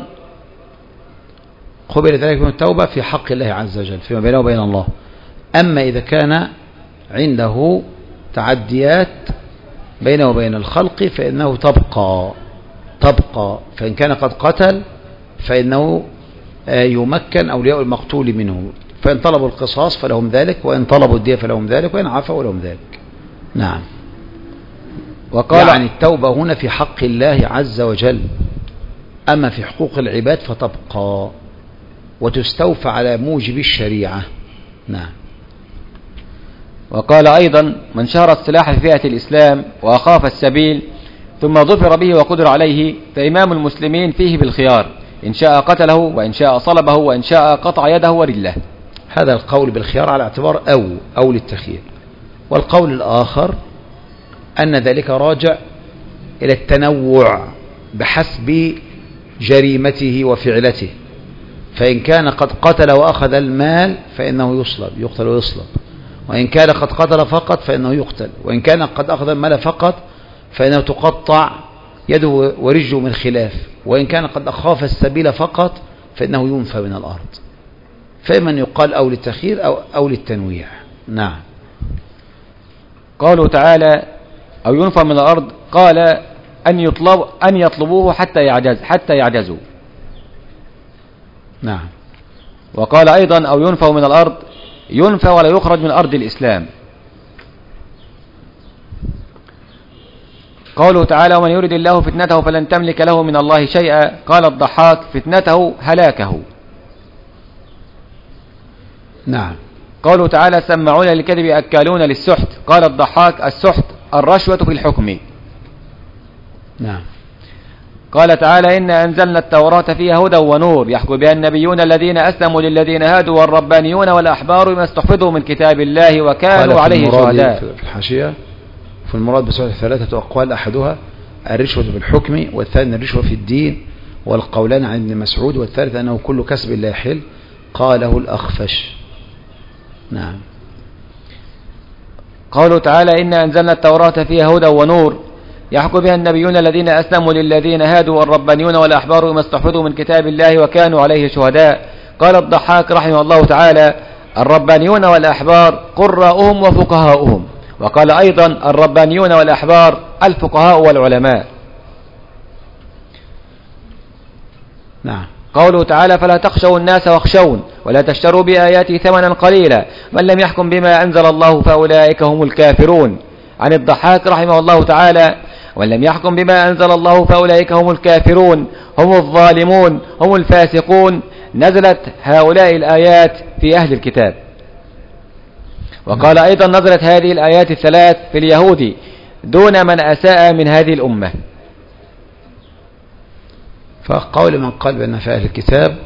قبل ذلك من التوبة في حق الله عز وجل فيما بينه وبين الله. أما إذا كان عنده تعديات بينه وبين الخلق فإنه تبقى تبقى فإن كان قد قتل فإنه يمكن أولياء المقتول منه فإن طلبوا القصاص فلهم ذلك وإن طلبوا الدية فلهم ذلك وإن عفوا لهم ذلك. نعم. وقال يعني التوبة هنا في حق الله عز وجل. أما في حقوق العباد فتبقى وتستوفى على موجب الشريعة. نعم. وقال أيضا من شهر السلاح في فئة الإسلام وأخاف السبيل ثم ظفر به وقدر عليه فإمام المسلمين فيه بالخيار إن شاء قتله وإن شاء صلبه وإن شاء قطع يده ورجله. هذا القول بالخيار على اعتبار أو أو للتخيير. والقول الآخر أن ذلك راجع إلى التنوع بحسب جريمته وفعلته فإن كان قد قتل وأخذ المال فإنه يصلب يقتل ويصلب وإن كان قد قتل فقط فإنه يقتل وإن كان قد أخذ المال فقط فإنه تقطع يده ورجله من خلاف وإن كان قد أخاف السبيل فقط فإنه ينفى من الأرض. فمن يقال أو للتخيير أو, أو للتنويع. نعم. قالوا تعالى أو ينفى من الأرض قال أن يطلب أن يطلبوه حتى يعجز حتى يعجزوا. نعم. وقال أيضا أو ينفى من الأرض ينفى ولا يخرج من أرض الإسلام. قوله تعالى ومن يرد الله فتنته فلن تملك له من الله شيئا. قال الضحاك فتنته هلاكه. نعم. قوله تعالى سمعون للكذب أكالون للسحت. قال الضحاك السحت الرشوة في الحكم. نعم. قال تعالى إنا أنزلنا التوراة فيها هدى ونور يحكم بها النبيون الذين أسلموا للذين هادوا والربانيون والأحبار بما استحفظوا من كتاب الله وكانوا عليه شهداء. في الحاشية في المراد بسؤال ثلاثة أقوال أحدها الرشوة في الحكم والثاني الرشوة في الدين والقولان عن ابن مسعود والثالث أنه كل كسب لا يحل قاله الأخفش. نعم. قوله تعالى إنا أنزلنا التوراة فيها هدى ونور يحكم بها النبيون الذين أسلموا للذين هادوا والربانيون والأحبار بما استحفظوا من كتاب الله وكانوا عليه شهداء. قال الضحاك رحمه الله تعالى الربانيون والأحبار قراؤهم وفقهاؤهم. وقال أيضا الربانيون والأحبار الفقهاء والعلماء. نعم. قوله تعالى فلا تخشوا الناس واخشون ولا تشتروا بآياتي ثمنا قليلا من لم يحكم بما أنزل الله فأولئك هم الكافرون. عن الضحاك رحمه الله تعالى ومن لم يحكم بما أنزل الله فأولئك هم الكافرون هم الظالمون هم الفاسقون. نزلت هؤلاء الآيات في أهل الكتاب. وقال أيضا نزلت هذه الآيات الثلاث في اليهود دون من أساء من هذه الأمة. فقول من قال بأن في أهل الكتاب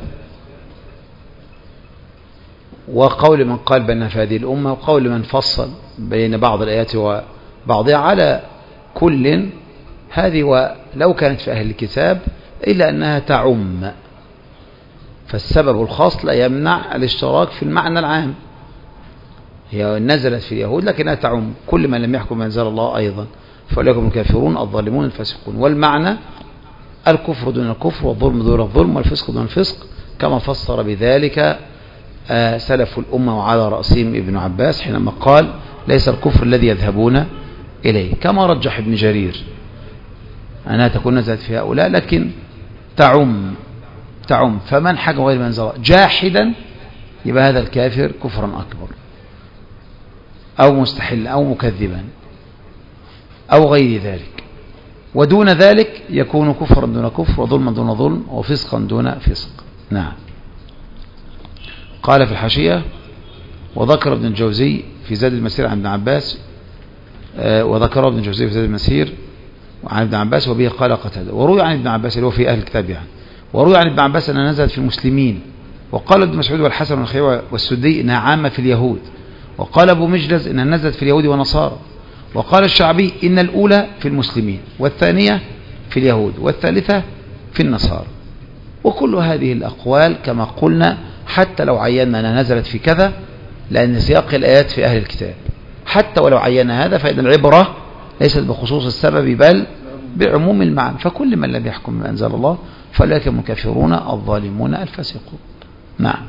وقول من قال بأن في هذه الأمة وقول من فصل بين بعض الآيات وبعضها على كل هذه ولو كانت في أهل الكتاب إلا أنها تعم فالسبب الخاص لا يمنع الاشتراك في المعنى العام. هي نزلت في اليهود لكنها تعم كل من لم يحكم ما أنزل الله أيضا فأولئك هم الكافرون الظالمون الفاسقون. والمعنى الكفر دون الكفر والظلم دون الظلم والفسق دون الفسق كما فسر بذلك سلف الأمة وعلى رأسهم ابن عباس حينما قال ليس الكفر الذي يذهبون إليه كما رجح ابن جرير أنها تكون نزلت في هؤلاء لكن تعم تعم فمن حكم غير من أنزل الله جاحدا يبقى هذا الكافر كفرا أكبر أو مستحل أو مكذبا أو غير ذلك. ودون ذلك يكون كفرا دون كفر وظلما دون ظلم وفسقا دون فسق. نعم. قال في الحاشية وذكر ابن الجوزي في زاد المسير عن ابن عباس آه وذكر ابن الجوزي في زاد المسير عن ابن عباس وبه قال قتادة وروي عن ابن عباس اللي هو في أهل الكتاب يعني وروي عن ابن عباس أنها نزلت في المسلمين وقال ابن مسعود والحسن والخير والسدي إنها عامة في اليهود، وقال أبو مجلس إنها نزلت في اليهود والنصارى، وقال الشعبي إن الأولى في المسلمين والثانية في اليهود والثالثة في النصارى. وكل هذه الأقوال كما قلنا حتى لو عينا أنها نزلت في كذا، لأن سياق الآيات في أهل الكتاب، حتى ولو عينا هذا فإن العبرة ليست بخصوص السبب بل بعموم المعنى. فكل من لم يحكم بما أنزل الله فأولئك هم الكافرون الظالمون الفاسقون. نعم.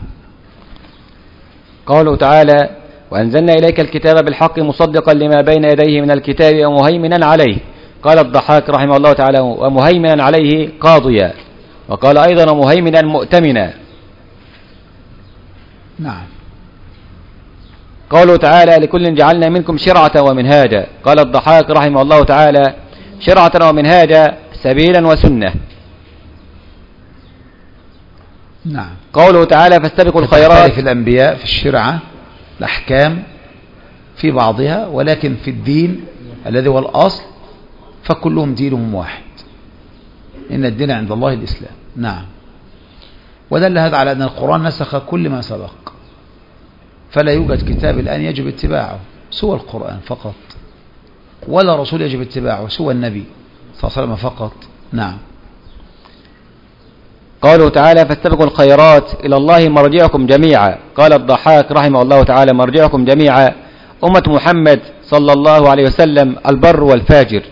قوله تعالى وأنزلنا إليك الكتاب بالحق مصدقا لما بين يديه من الكتاب ومهيمنا عليه. قال الضحاك رحمه الله تعالى ومهيمنا عليه قاضيا، وقال أيضا ومهيمنا مؤتمنا. نعم. قوله تعالى لكل جعلنا منكم شرعة ومنهاجا. قال الضحاك رحمه الله تعالى شرعة ومنهاجا سبيلا وسنة. نعم. قوله تعالى فاستبقوا الخيرات. في الأنبياء في الشرعة الأحكام في بعضها، ولكن في الدين الذي هو الأصل فكلهم دينهم واحد، إن الدين عند الله الإسلام. نعم. ودل هذا على أن القرآن نسخ كل ما سبق، فلا يوجد كتاب الآن يجب اتباعه سوى القرآن فقط، ولا رسول يجب اتباعه سوى النبي صلى الله عليه وسلم فقط. نعم. قوله تعالى فاستبقوا الخيرات إلى الله مرجعكم جميعا. قال الضحاك رحمه الله تعالى مرجعكم جميعا أمة محمد صلى الله عليه وسلم البر والفاجر.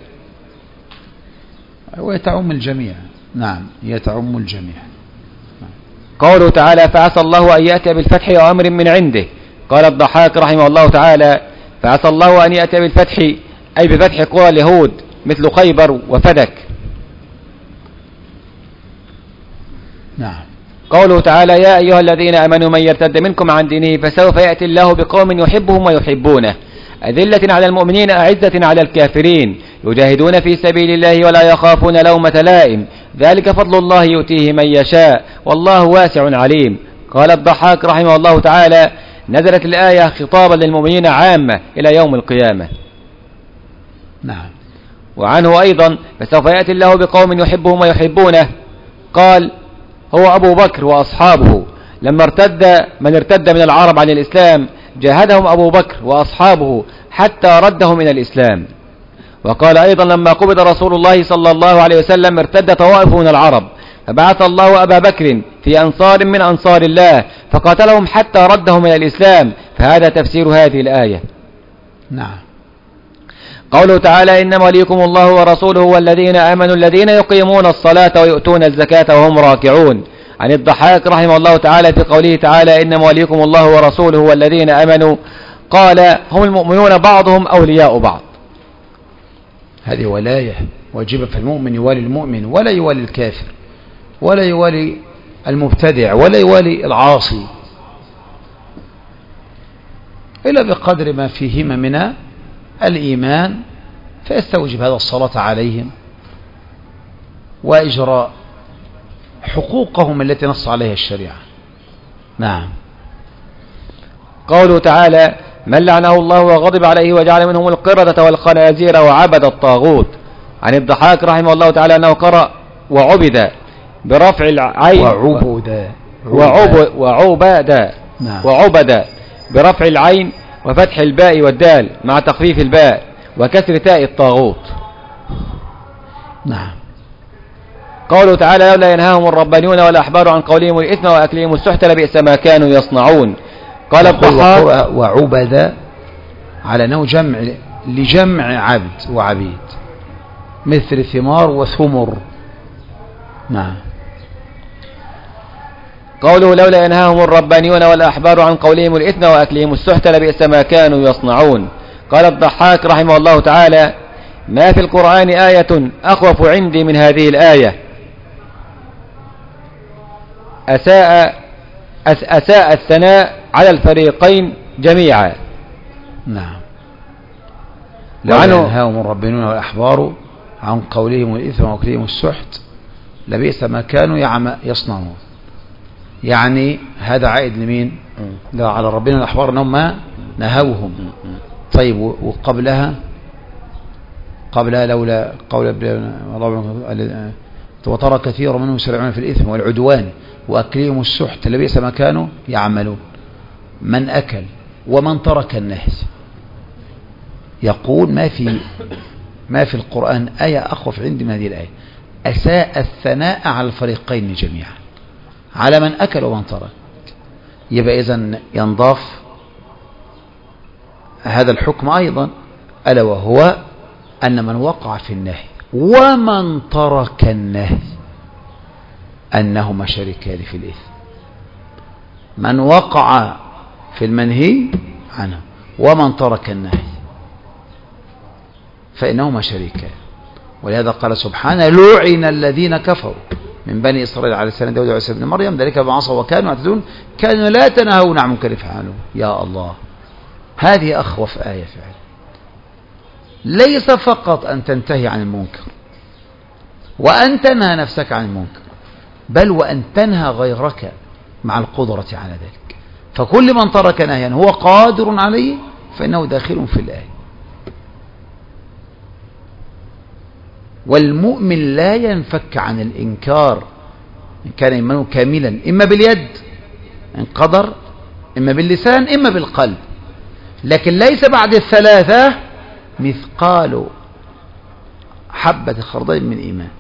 ويتعم الجميع. نعم يتعم الجميع. قوله تعالى فعسى الله أن يأتي بالفتح وأمر من عنده. قال الضحاك رحمه الله تعالى فعسى الله أن يأتي بالفتح أي بفتح قرى اليهود مثل خيبر وفدك. نعم. قوله تعالى يا أيها الذين آمنوا من يرتد منكم عن دينه فسوف يأتي الله بقوم يحبهم ويحبونه أذلة على المؤمنين أعزة على الكافرين يجاهدون في سبيل الله ولا يخافون لومة لائم ذلك فضل الله يؤتيه من يشاء والله واسع عليم. قال الضحاك رحمه الله تعالى نزلت الآية خطابا للمؤمنين عامة إلى يوم القيامة. نعم. وعنه أيضا فسوف يأتي الله بقوم يحبهم ويحبونه قال هو أبو بكر وأصحابه. لما ارتد من ارتد من العرب عن الإسلام جاهدهم أبو بكر وأصحابه حتى ردهم إلى الإسلام. وقال أيضا لما قبض رسول الله صلى الله عليه وسلم ارتد طوائف من العرب فبعث الله أبا بكر في أنصار من أنصار الله فقاتلهم حتى ردهم إلى الإسلام. فهذا تفسير هذه الآية. نعم. قوله تعالى إنما وليكم الله ورسوله والذين آمنوا الذين يقيمون الصلاة ويؤتون الزكاة وهم راكعون. عن الضحاك رحمه الله تعالى في قوله تعالى إنما وليكم الله ورسوله والذين آمنوا قال هم المؤمنون بعضهم أولياء بعض. هذه ولاية واجبة، فالمؤمن يوالي المؤمن ولا يوالي الكافر ولا يوالي المبتدع ولا يوالي العاصي إلا بقدر ما فيهما من الإيمان، فيستوجب هذا الصلاة عليهم وإجراء حقوقهم التي نص عليها الشريعة. نعم. قوله تعالى من لعنه الله وغضب عليه وجعل منهم القردة والخنازير وعبد الطاغوت. عن الضحاك رحمه الله تعالى أنه قرأ وعبد برفع العين وعبد وعبد وعبد نعم. وعبد برفع العين وفتح الباء والدال مع تخفيف الباء وكسر تاء الطاغوت. نعم. قوله تعالى لولا ينهاهم الربانيون والأحبار عن قولهم الإثم وأكلهم السحت لبئس ما كانوا يصنعون. قال الضحاك وعبد على نوع جمع لجمع عبد وعبيد مثل ثمار وثمر. نعم. قوله لولا ينهاهم الربانيون والأحبار عن قولهم الإثم وأكلهم السحت لبئس ما كانوا يصنعون. قال الضحاك رحمه الله تعالى ما في القرآن آية أخوف عندي من هذه الآية. أساء أساء الثناء على الفريقين جميعا. نعم. لولا ينهاهم الربانيون والأحبار عن قولهم الإثم وأكلهم السحت لبئس ما كانوا يصنعون. يعني هذا عائد لمين؟ لا على ربنا الأحبار أنهم ما نهوهم. طيب وقبلها قبلها لولا قول وترى كثير منهم يسارعون في الإثم والعدوان وأكلهم السحت لبئس ما كانوا يعملون. من أكل ومن ترك النهي. يقول ما في ما في القرآن آية أخوف عندي من هذه الآية. أساء الثناء على الفريقين جميعا، على من أكل ومن ترك. يبقى إذن ينضاف هذا الحكم أيضا، ألا وهو أن من وقع في النهي ومن ترك النهي أنهما شريكان في الإثم. من وقع في المنهي عنه ومن ترك النهي فإنهما شريكان. ولهذا قال سبحانه لعن الذين كفروا من بني إسرائيل على لسان داود وعيسى بن مريم ذلك بما عصوا وكانوا يعتدون كانوا لا يتناهون عن منكر يفعلون. يا الله، هذه أخوف آية فعلا. ليس فقط أن تنتهي عن المنكر وأن تنهى نفسك عن المنكر، بل وأن تنهى غيرك مع القدرة على ذلك. فكل من ترك نهيا هو قادر عليه فإنه داخل في الآية. والمؤمن لا ينفك عن الإنكار إن كان إيمانه كاملا، إما باليد إن قدر، إما باللسان، إما بالقلب، لكن ليس بعد الثلاثة مثقال حبة خردل من إيمان،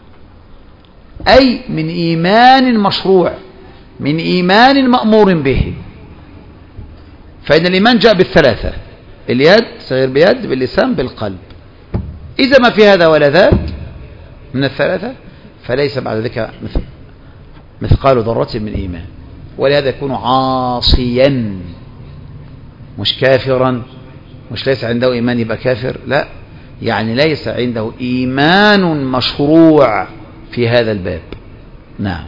أي من إيمان مشروع، من إيمان مأمور به. فإن الإيمان جاء بالثلاثة، اليد صغير بيد، باللسان، بالقلب. إذا ما في هذا ولا ذاك من الثلاثة فليس بعد ذلك مثقال ذرة من إيمان. ولهذا يكون عاصيا، مش كافرا، مش ليس عنده إيمان يبقى كافر، لا، يعني ليس عنده إيمان مشروع في هذا الباب. نعم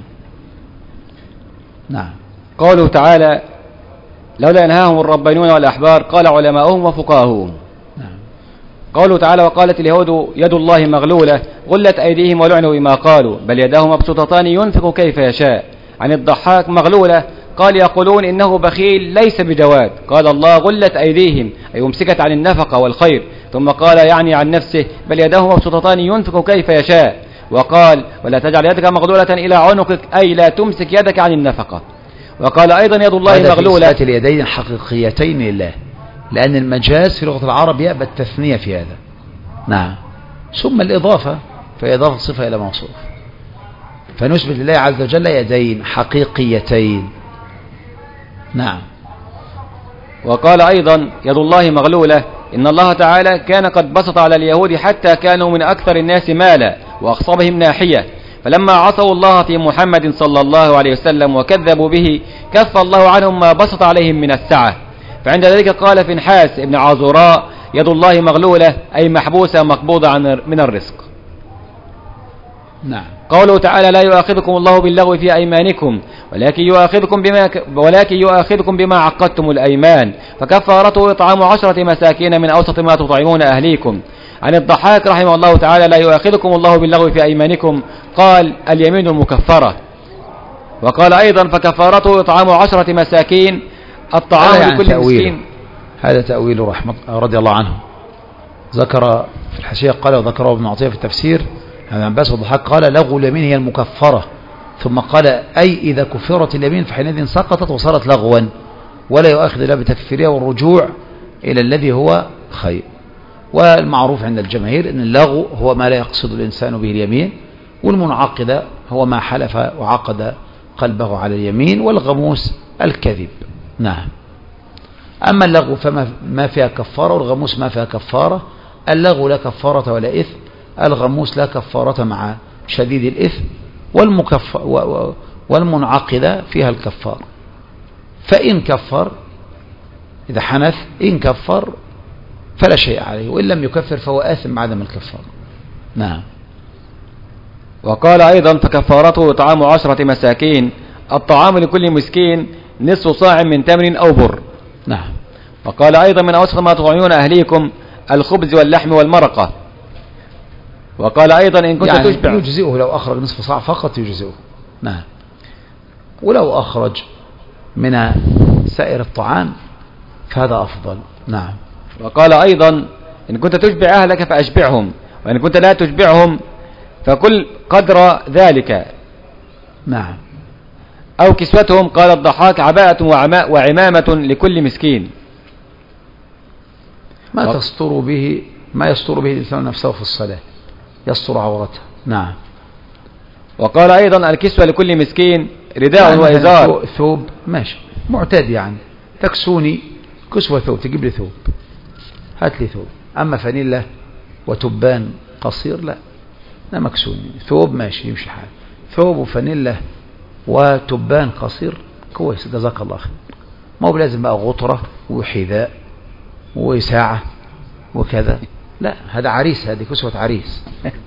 نعم. قوله تعالى لولا ينهاهم الربانيون والأحبار قال علماؤهم وفقهاؤهم. نعم. قوله تعالى وقالت اليهود يد الله مغلولة غلت أيديهم ولعنوا بما قالوا بل يداه مبسوطتان ينفق كيف يشاء. عن الضحاك مغلولة قال يقولون إنه بخيل ليس بجواد قال الله غلت أيديهم أي أمسكت عن النفقة والخير. ثم قال يعني عن نفسه بل يداه مبسوطتان ينفق كيف يشاء. وقال ولا تجعل يدك مغلولة إلى عنقك أي لا تمسك يدك عن النفقة. وقال أيضا يد الله مغلولة. هذا في اليدين حقيقيتين لله، لأن المجاز في لغة العرب يأبى التثنية في هذا. نعم. ثم الإضافة فإضافة صفة إلى موصوف، فنثبت لله عز وجل يدين حقيقيتين. نعم. وقال أيضا يد الله مغلولة إن الله تعالى كان قد بسط على اليهود حتى كانوا من أكثر الناس مالا وأخصبهم ناحية، فلما عصوا الله في محمد صلى الله عليه وسلم وكذبوا به كف الله عنهم ما بسط عليهم من السعة. فعند ذلك قال فنحاس ابن عازوراء يد الله مغلولة أي محبوسة مقبوضة عن من الرزق. نعم. قوله تعالى لا يؤاخذكم الله باللغو في أيمانكم ولكن يؤاخذكم بما ولكن يؤاخذكم بما عقدتم الأيمان فكفارته إطعام عشرة مساكين من أوسط ما تطعمون أهليكم. عن الضحاك رحمه الله تعالى لا يؤاخذكم الله باللغو في أيمانكم قال اليمين المكفرة. وقال أيضا فكفارته إطعام عشرة مساكين الطعام لكل يعني مسكين. هذا تأويل رحمة رضي الله عنه. ذكر في الحاشية قال وذكره ابن عطية في التفسير عن عباس والضحاك قال لغو اليمين هي المكفرة، ثم قال أي إذا كفرت اليمين فحينئذ سقطت وصارت لغوا ولا يؤاخذ إلا بتكفيرها والرجوع إلى الذي هو خير. والمعروف عند الجماهير أن اللغو هو ما لا يقصد الإنسان به اليمين، والمنعقد هو ما حلف وعقد قلبه على اليمين، والغموس الكذب. نعم. أما اللغو فما ما فيها كفارة، والغموس ما فيها كفارة. اللغو لا كفارة ولا إثم، الغموس لا كفارة مع شديد الإثم، والمكف والمنعقدة فيها الكفار. فإن كفر إذا حنث إن كفر فلا شيء عليه، وإن لم يكفر فهو آثم بعدم الكفار. نعم. وقال أيضا فكفارته إطعام عشرة مساكين الطعام لكل مسكين نصف صاع من تمر أو بر. نعم. وقال أيضا من أوسط ما تطعمون أهليكم الخبز واللحم والمرقة. وقال أيضا إن كنت يعني تشبع يجزئه لو أخرج نصف صاع فقط يجزئه. نعم. ولو أخرج من سائر الطعام فهذا أفضل. نعم. وقال أيضا إن كنت تشبع أهلك فأشبعهم وإن كنت لا تشبعهم فكل قدر ذلك. نعم. أو كسوتهم، قال الضحاك: عباءة وعمامة لكل مسكين. ما تستر به ما يستر به الإنسان نفسه في الصلاة، يستر عورته. نعم. وقال أيضا: الكسوة لكل مسكين رداء وإزار. ثوب ماشي معتاد، يعني تكسوني كسوة ثوب، تجيب لي ثوب، هات لي ثوب. أما فانيلا وتبان قصير لا، لا مكسوني. ثوب ماشي يمشي حال، ثوب وفانيلا وتبان قصير كويس، جزاك الله خير. ما هو لازم بقى غطرة وحذاء وساعة وكذا، لا هذا عريس، هذه كسوة عريس.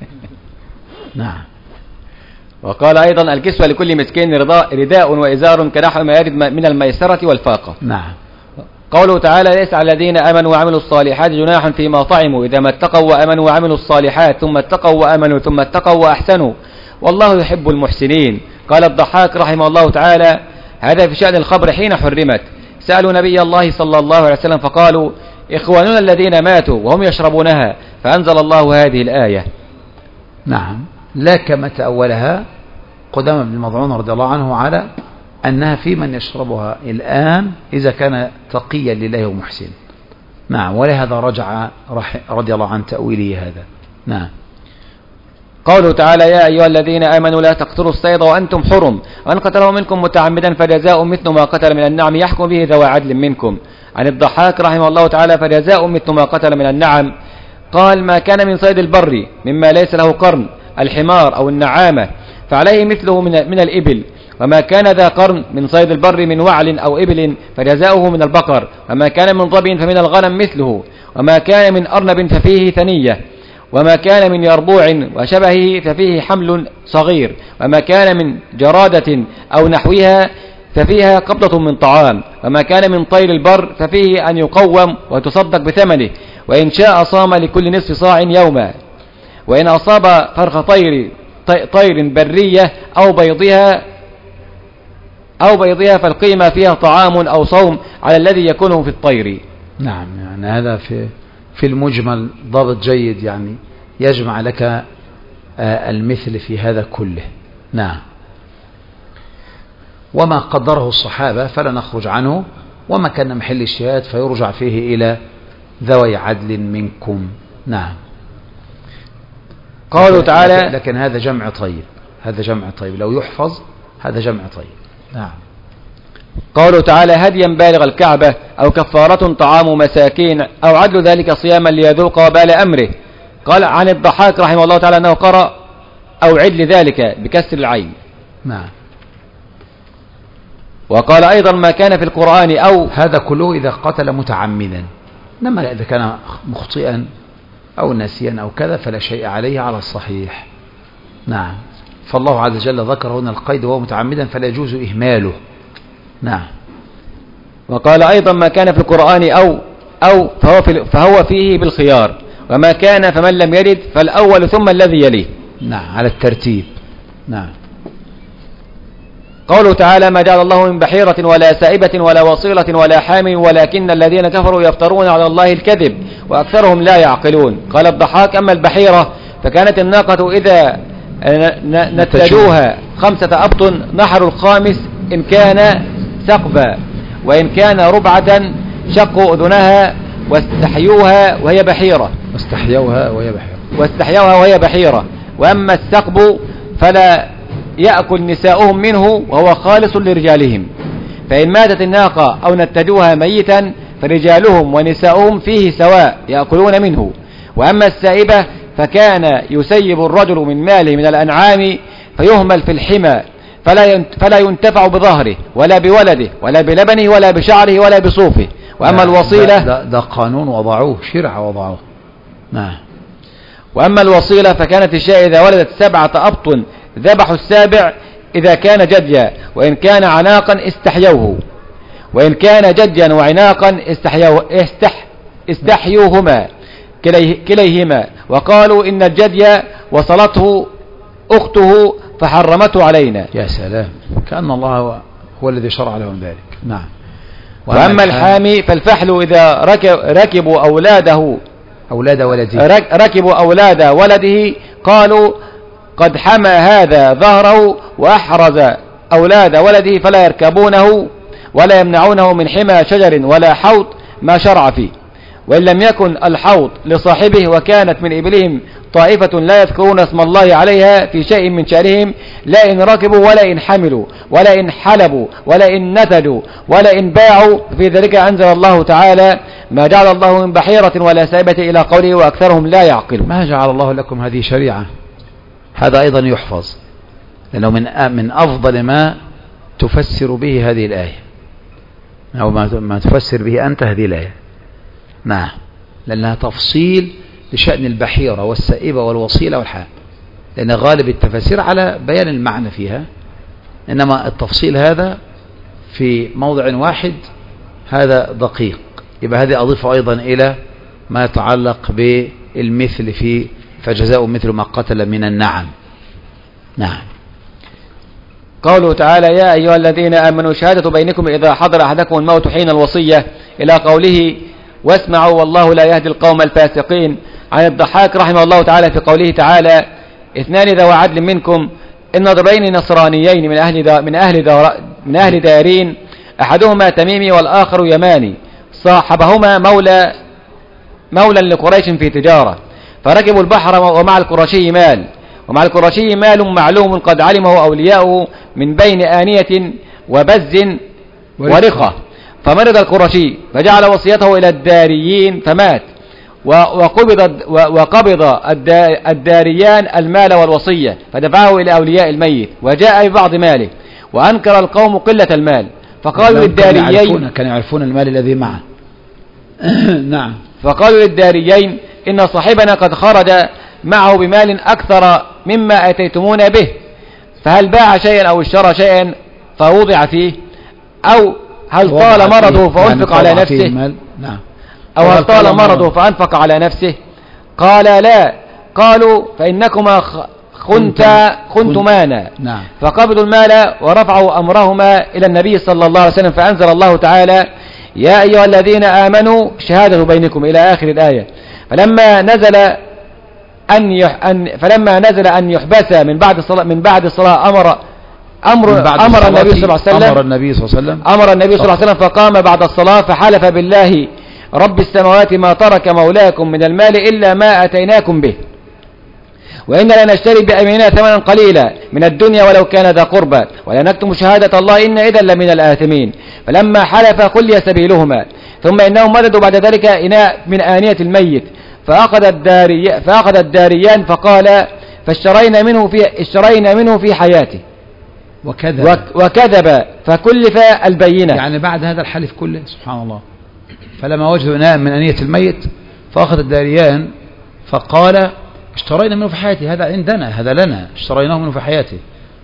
نعم. وقال أيضا: الكسوة لكل مسكين رداء وإزار كنحو ما يرد من الميسرة والفاقة. نعم. قوله تعالى: ليس على الذين آمنوا وعملوا الصالحات جناح فيما طعموا إذا ما اتقوا وآمنوا وعملوا الصالحات ثم اتقوا وآمنوا ثم اتقوا وأحسنوا والله يحب المحسنين. قال الضحاك رحمه الله تعالى: هذا في شأن الخمر حين حرمت. سألوا نبي الله صلى الله عليه وسلم فقالوا: إخواننا الذين ماتوا وهم يشربونها، فأنزل الله هذه الآية. نعم. لا كما تأولها قدامى بن مظعون رضي الله عنه على أنها في من يشربها الآن إذا كان تقيا لله ومحسن. نعم. ولهذا رجع رضي الله عن تأويله هذا. نعم. قوله تعالى: يا أيها الذين آمنوا لا تقتلوا الصيد وأنتم حرم وأن قتله منكم متعمدا فجزاء مثل ما قتل من النعم يحكم به ذوى عدل منكم. عن الضحاك رحمه الله تعالى: فجزاء مثل ما قتل من النعم. قال: ما كان من صيد البر مما ليس له قرن، الحمار أو النعامة، فعليه مثله من من الإبل. وما كان ذا قرن من صيد البر من وعل أو إبل فجزاؤه من البقر. وما كان من ظبي فمن الغنم مثله. وما كان من أرنب ففيه ثنية. وما كان من يربوع وشبهه ففيه حمل صغير. وما كان من جرادة أو نحوها ففيها قبضة من طعام. وما كان من طير البر ففيه أن يقوم وتصدق بثمنه، وإن شاء صام لكل نصف صاع يوما. وإن أصاب فرخ طير طير برية أو بيضها أو بيضها فالقيمة فيها طعام أو صوم على الذي يكونه في الطير. نعم. يعني هذا في في المجمل ضابط جيد، يعني يجمع لك المثل في هذا كله. نعم. وما قدره الصحابة فلا نخرج عنه، وما كان محل الشهاد فيرجع فيه إلى ذوي عدل منكم. نعم. قالوا تعالى: لكن هذا جمع طيب، هذا جمع طيب لو يحفظ، هذا جمع طيب. نعم. قالوا تعالى: هديا بالغ الكعبة أو كفارة طعام مساكين أو عدل ذلك صياما ليذوق وبال أمره. قال عن الضحاك رحمه الله تعالى أنه قرأ أو عدل ذلك بكسر العين. نعم. وقال أيضا: ما كان في القرآن أو هذا كله إذا قتل متعمدا، إنما إذا كان مخطئا أو ناسيا أو كذا فلا شيء عليه على الصحيح. نعم. فالله عز وجل ذكر هنا القيد وهو متعمدا فلا يجوز إهماله. نعم. وقال أيضا: ما كان في القرآن أو أو فهو, في فهو فيه بالخيار، وما كان فمن لم يرد فالأول ثم الذي يليه. نعم. على الترتيب. نعم. قوله تعالى: ما جعل الله من بحيرة ولا سائبة ولا وصيلة ولا حام ولكن الذين كفروا يفترون على الله الكذب وأكثرهم لا يعقلون. قال الضحاك: أما البحيرة فكانت الناقة إذا نتجوها خمسة أبطن نحر الخامس إن كان ثقبا، وإن كان ربعة شقوا أذنها واستحيوها وهي بحيرة واستحيوها وهي بحيرة واستحيوها وهي بحيرة. وأما الثقب فلا يأكل نساؤهم منه وهو خالص لرجالهم. فإن ماتت الناقة أو نتجوها ميتا فرجالهم ونساؤهم فيه سواء يأكلون منه. وأما السائبة فكان يسيب الرجل من ماله من الأنعام فيهمل في الحمى فلا فلا ينتفع بظهره ولا بولده ولا بلبنه ولا بشعره ولا بصوفه. وأما الوصيلة ده, ده قانون وضعوه، شرع وضعوه. نعم. وأما الوصيلة فكانت الشاة إذا ولدت سبعة أبطن ذبحوا السابع إذا كان جديا، وإن كان عناقا استحيوه، وإن كان جديا وعناقا استحيوه استح استحيوهما كليه كليهما. وقالوا إن الجدي وصلته أخته فحرمته علينا. يا سلام، كأن الله هو الذي شرع لهم ذلك. نعم. وأما الحامي فالفحل إذا ركب ركبوا أولاده أولاد ولده ركبوا أولاد ولده قالوا قد حمى هذا ظهره وأحرز أولاد ولده فلا يركبونه ولا يمنعونه من حمى شجر ولا حوض ما شرع فيه. وإن لم يكن الحوض لصاحبه وكانت من إبلهم طائفة لا يذكرون اسم الله عليها في شيء من شأنهم لا إن ركبوا ولا إن حملوا ولا إن حلبوا ولا إن نتجوا ولا إن باعوا، في ذلك أنزل الله تعالى ما جعل الله من بحيرة ولا سائبة إلى قوله وأكثرهم لا يعقلون. ما جعل الله لكم هذه شريعة، هذا أيضا يحفظ، لأنه من من أفضل ما تفسر به هذه الآية أو ما تفسر به أنت هذه الآية. نعم، لأنها تفصيل لشأن البحيرة والسائبة والوصيلة والحال، لأن غالب التفاسير على بيان المعنى فيها، إنما التفصيل هذا في موضع واحد هذا دقيق. يبقى هذه أضيف أيضا إلى ما يتعلق بالمثل في فجزاء مثل ما قتل من النعم. نعم. قوله تعالى يا أيها الذين آمنوا شهادة بينكم إذا حضر أحدكم الموت حين الوصية إلى قوله واسمعوا والله لا يهدي القوم الفاسقين. عن الضحاك رحمه الله تعالى في قوله تعالى اثنان ذو عدل منكم إن رجلين نصرانيين من أهل دا من أهل دا من أهل دارين أحدهما تميمي والآخر يماني صاحبهما مولى مولى لقريش في تجارة فركبوا البحر ومع القرشي مال ومع القرشي مال معلوم قد علمه أولياؤه من بين آنية وبز ورقة فمرض القرشي فجعل وصيته إلى الداريين فمات وقبض وقبض الداريان المال والوصية فدفعه إلى أولياء الميت وجاء ببعض ماله وأنكر القوم قلة المال فقالوا للداريين كانوا يعرفون المال الذي معه. نعم. فقالوا للداريين إن صاحبنا قد خرج معه بمال أكثر مما أتيتمون به فهل باع شيئا أو اشترى شيئا فوضع فيه أو هل طال مرضه فأنفق على نفسه نعم. أو هل طال مرضه فأنفق على نفسه قال لا قالوا فإنكما خنتا خنتمانا نعم. فقبضوا المال ورفعوا أمرهما إلى النبي صلى الله عليه وسلم فأنزل الله تعالى يا أيها الذين آمنوا شهادة بينكم إلى آخر الآية. فلما نزل أن يح أن فلما نزل أن يحبس من بعد الصلاة من بعد الصلاة أمر أمر أمر النبي صلى الله عليه وسلم أمر النبي صلى الله عليه وسلم أمر النبي صلى الله عليه وسلم فقام بعد الصلاة فحلف بالله رب السماوات ما ترك مولاكم من المال إلا ما أتيناكم به وإننا لنشتري بأيماننا ثمنا قليلا من الدنيا ولو كان ذا قربى ولا نكتم شهادة الله إن إذا لمن الآثمين. فلما حلف خلي سبيلهما ثم إنهم مددوا بعد ذلك إناء من آنية الميت فأخذ الداري فأخذ الداريان فقال فاشترينا منه في اشترينا منه في حياته وكذب وكذب فكلف البينة. يعني بعد هذا الحلف كله سبحان الله فلما وجدوا إناء من آنية الميت فأخذ الداريان فقال اشترينا منه في حياته هذا عندنا هذا لنا اشتريناه منه في حياته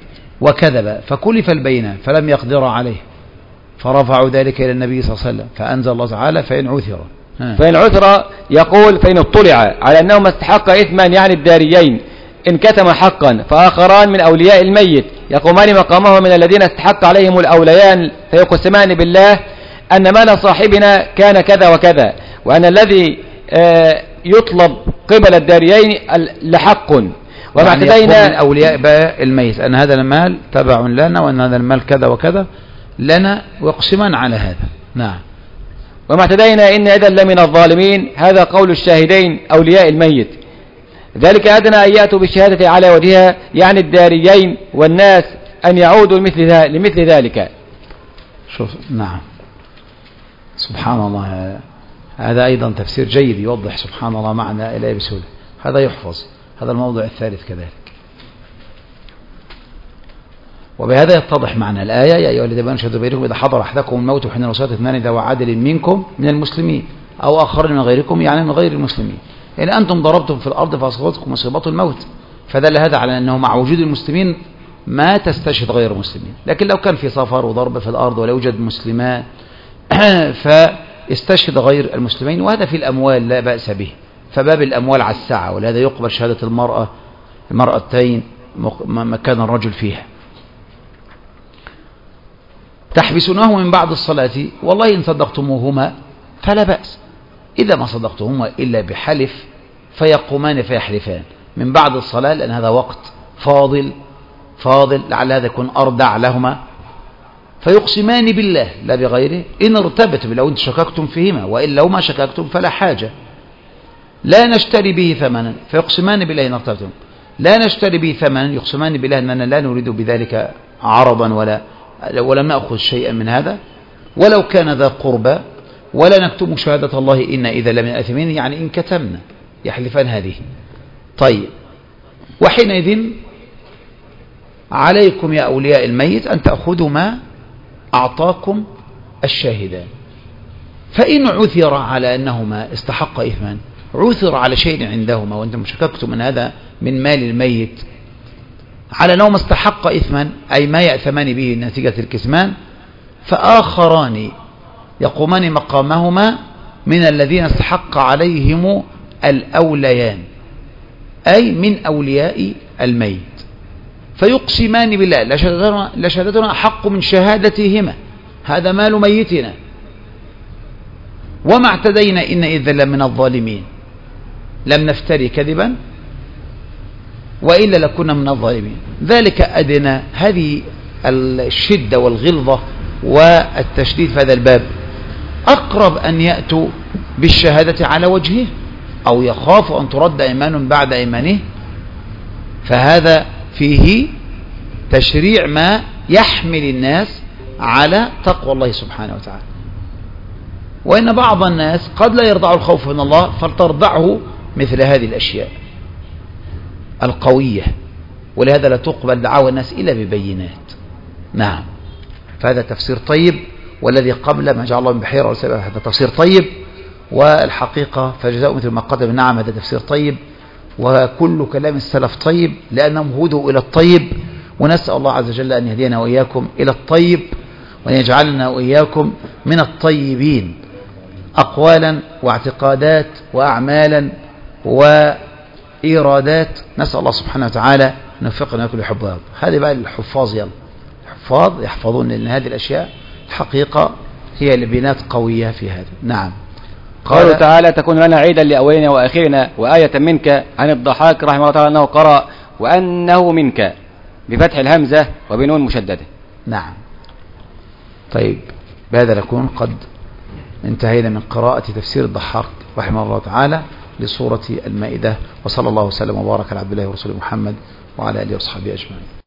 وكذب فكلف البينة فلم يقدر عليه فرفعوا ذلك إلى النبي صلى الله عليه وسلم فأنزل الله تعالى فإن عثر فإن عثر يقول فإن اطلع على أنهما استحق إثما يعني الداريين إن كتم حقا فآخران من أولياء الميت يقومان مقامه من الذين استحق عليهم الأوليان فيقسمان بالله أن مال صاحبنا كان كذا وكذا وأن الذي يطلب قبل الداريين لحق وما اعتدينا من أولياء الميت أن هذا المال تبع لنا وأن هذا المال كذا وكذا لنا ويقسمان على هذا. نعم. وما اعتدينا إن إذا لمن الظالمين هذا قول الشاهدين أولياء الميت ذلك أدنى أن يأتوا بالشهادة على وجهها يعني الداريين والناس أن يعودوا لمثل, لمثل ذلك. شوف. نعم سبحان الله هذا أيضا تفسير جيد يوضح سبحان الله معنى الآية بسهولة. هذا يحفظ. هذا الموضوع الثالث كذلك. وبهذا يتضح معنى الآية يا أيها الذين آمنوا شهادة بينكم إذا حضر أحدكم الموت حين الوصية اثنان ذوي عدل منكم من المسلمين أو آخرين من غيركم يعني من غير المسلمين إن أنتم ضربتم في الأرض فأصابتكم مصيبة الموت فدل هذا على أنه مع وجود المسلمين ما تستشهد غير المسلمين. لكن لو كان في سفر وضرب في الأرض ولا يوجد مسلمان فاستشهد غير المسلمين وهذا في الأموال لا بأس به فباب الأموال على الساعة ولهذا يقبل شهادة المرأة المرأتين مكان الرجل فيها. تحبسونه من بعد الصلاة والله إن صدقتموهما فلا بأس إذا ما صدقتهما إلا بحلف فيقومان فيحلفان من بعد الصلاة لأن هذا وقت فاضل فاضل لعل هذا يكون أردع لهما، فيقسمان بالله لا بغيره إن ارتبتم، لو أنت شككتم فيهما، وإن لو ما شككتم فلا حاجة، لا نشتري به ثمنا، فيقسمان بالله إن ارتبتم لا نشتري به ثمنا، يقسمان بالله أننا لا نريد بذلك عرضا ولا ولم نأخذ شيئا من هذا، ولو كان ذا قربى، ولا نكتم شهادة الله إن إذا لمن الآثمين، يعني إن كتمنا يحلفان هذه. طيب، وحينئذ عليكم يا أولياء الميت أن تأخذوا ما أعطاكم الشاهدان، فإن عثر على أنهما استحق إثما، عثر على شيء عندهما وأنتم شككتم أن هذا من مال الميت على أنهما استحق إثما، أي ما يأثمان به نتيجة الكسمان، فآخران يقومان مقامهما من الذين استحق عليهم الأوليان، أي من أولياء الميت، فيقسمان بالله لشهادتنا أحق من شهادتهما، هذا مال ميتنا، وما اعتدينا إن إذا لمن الظالمين، لم نفتري كذبا وإلا لكنا من الظالمين. ذلك أدنى، هذه الشدة والغلظة والتشديد في هذا الباب أقرب أن يأتوا بالشهادة على وجهه، أو يخاف أن ترد إيمان بعد إيمانه، فهذا فيه تشريع ما يحمل الناس على تقوى الله سبحانه وتعالى. وإن بعض الناس قد لا يرضع الخوف من الله فلترضعه مثل هذه الأشياء القوية، ولهذا لا تقبل دعاوى الناس إلا ببينات. نعم، فهذا تفسير طيب، والذي قبل ما جعل الله من بحيرة والسبب هذا تفسير طيب، والحقيقة فجزاء مثل ما قدم. نعم، هذا تفسير طيب، وكل كلام السلف طيب لأنهم هدوا إلى الطيب، ونسأل الله عز وجل أن يهدينا وإياكم إلى الطيب، وأن يجعلنا وإياكم من الطيبين أقوالا واعتقادات وأعمالا وإيرادات. نسأل الله سبحانه وتعالى أن يوفقنا ويكون يحبها. هذه بقى الحفاظ، يلا الحفاظ يحفظون، لأن هذه الأشياء الحقيقة هي لبنات قوية في هذا. نعم. قال تعالى: تكون لنا عيدا لأولنا وآخرنا وآية منك. عن الضحاك رحمه الله تعالى أنه قرأ وأنه منك بفتح الهمزة وبنون مشددة. نعم. طيب، بهذا نكون قد انتهينا من قراءة تفسير الضحاك رحمه الله تعالى لسورة المائدة، وصلى الله وسلم وبارك على عبد الله ورسوله محمد وعلى آله وصحبه أجمعين.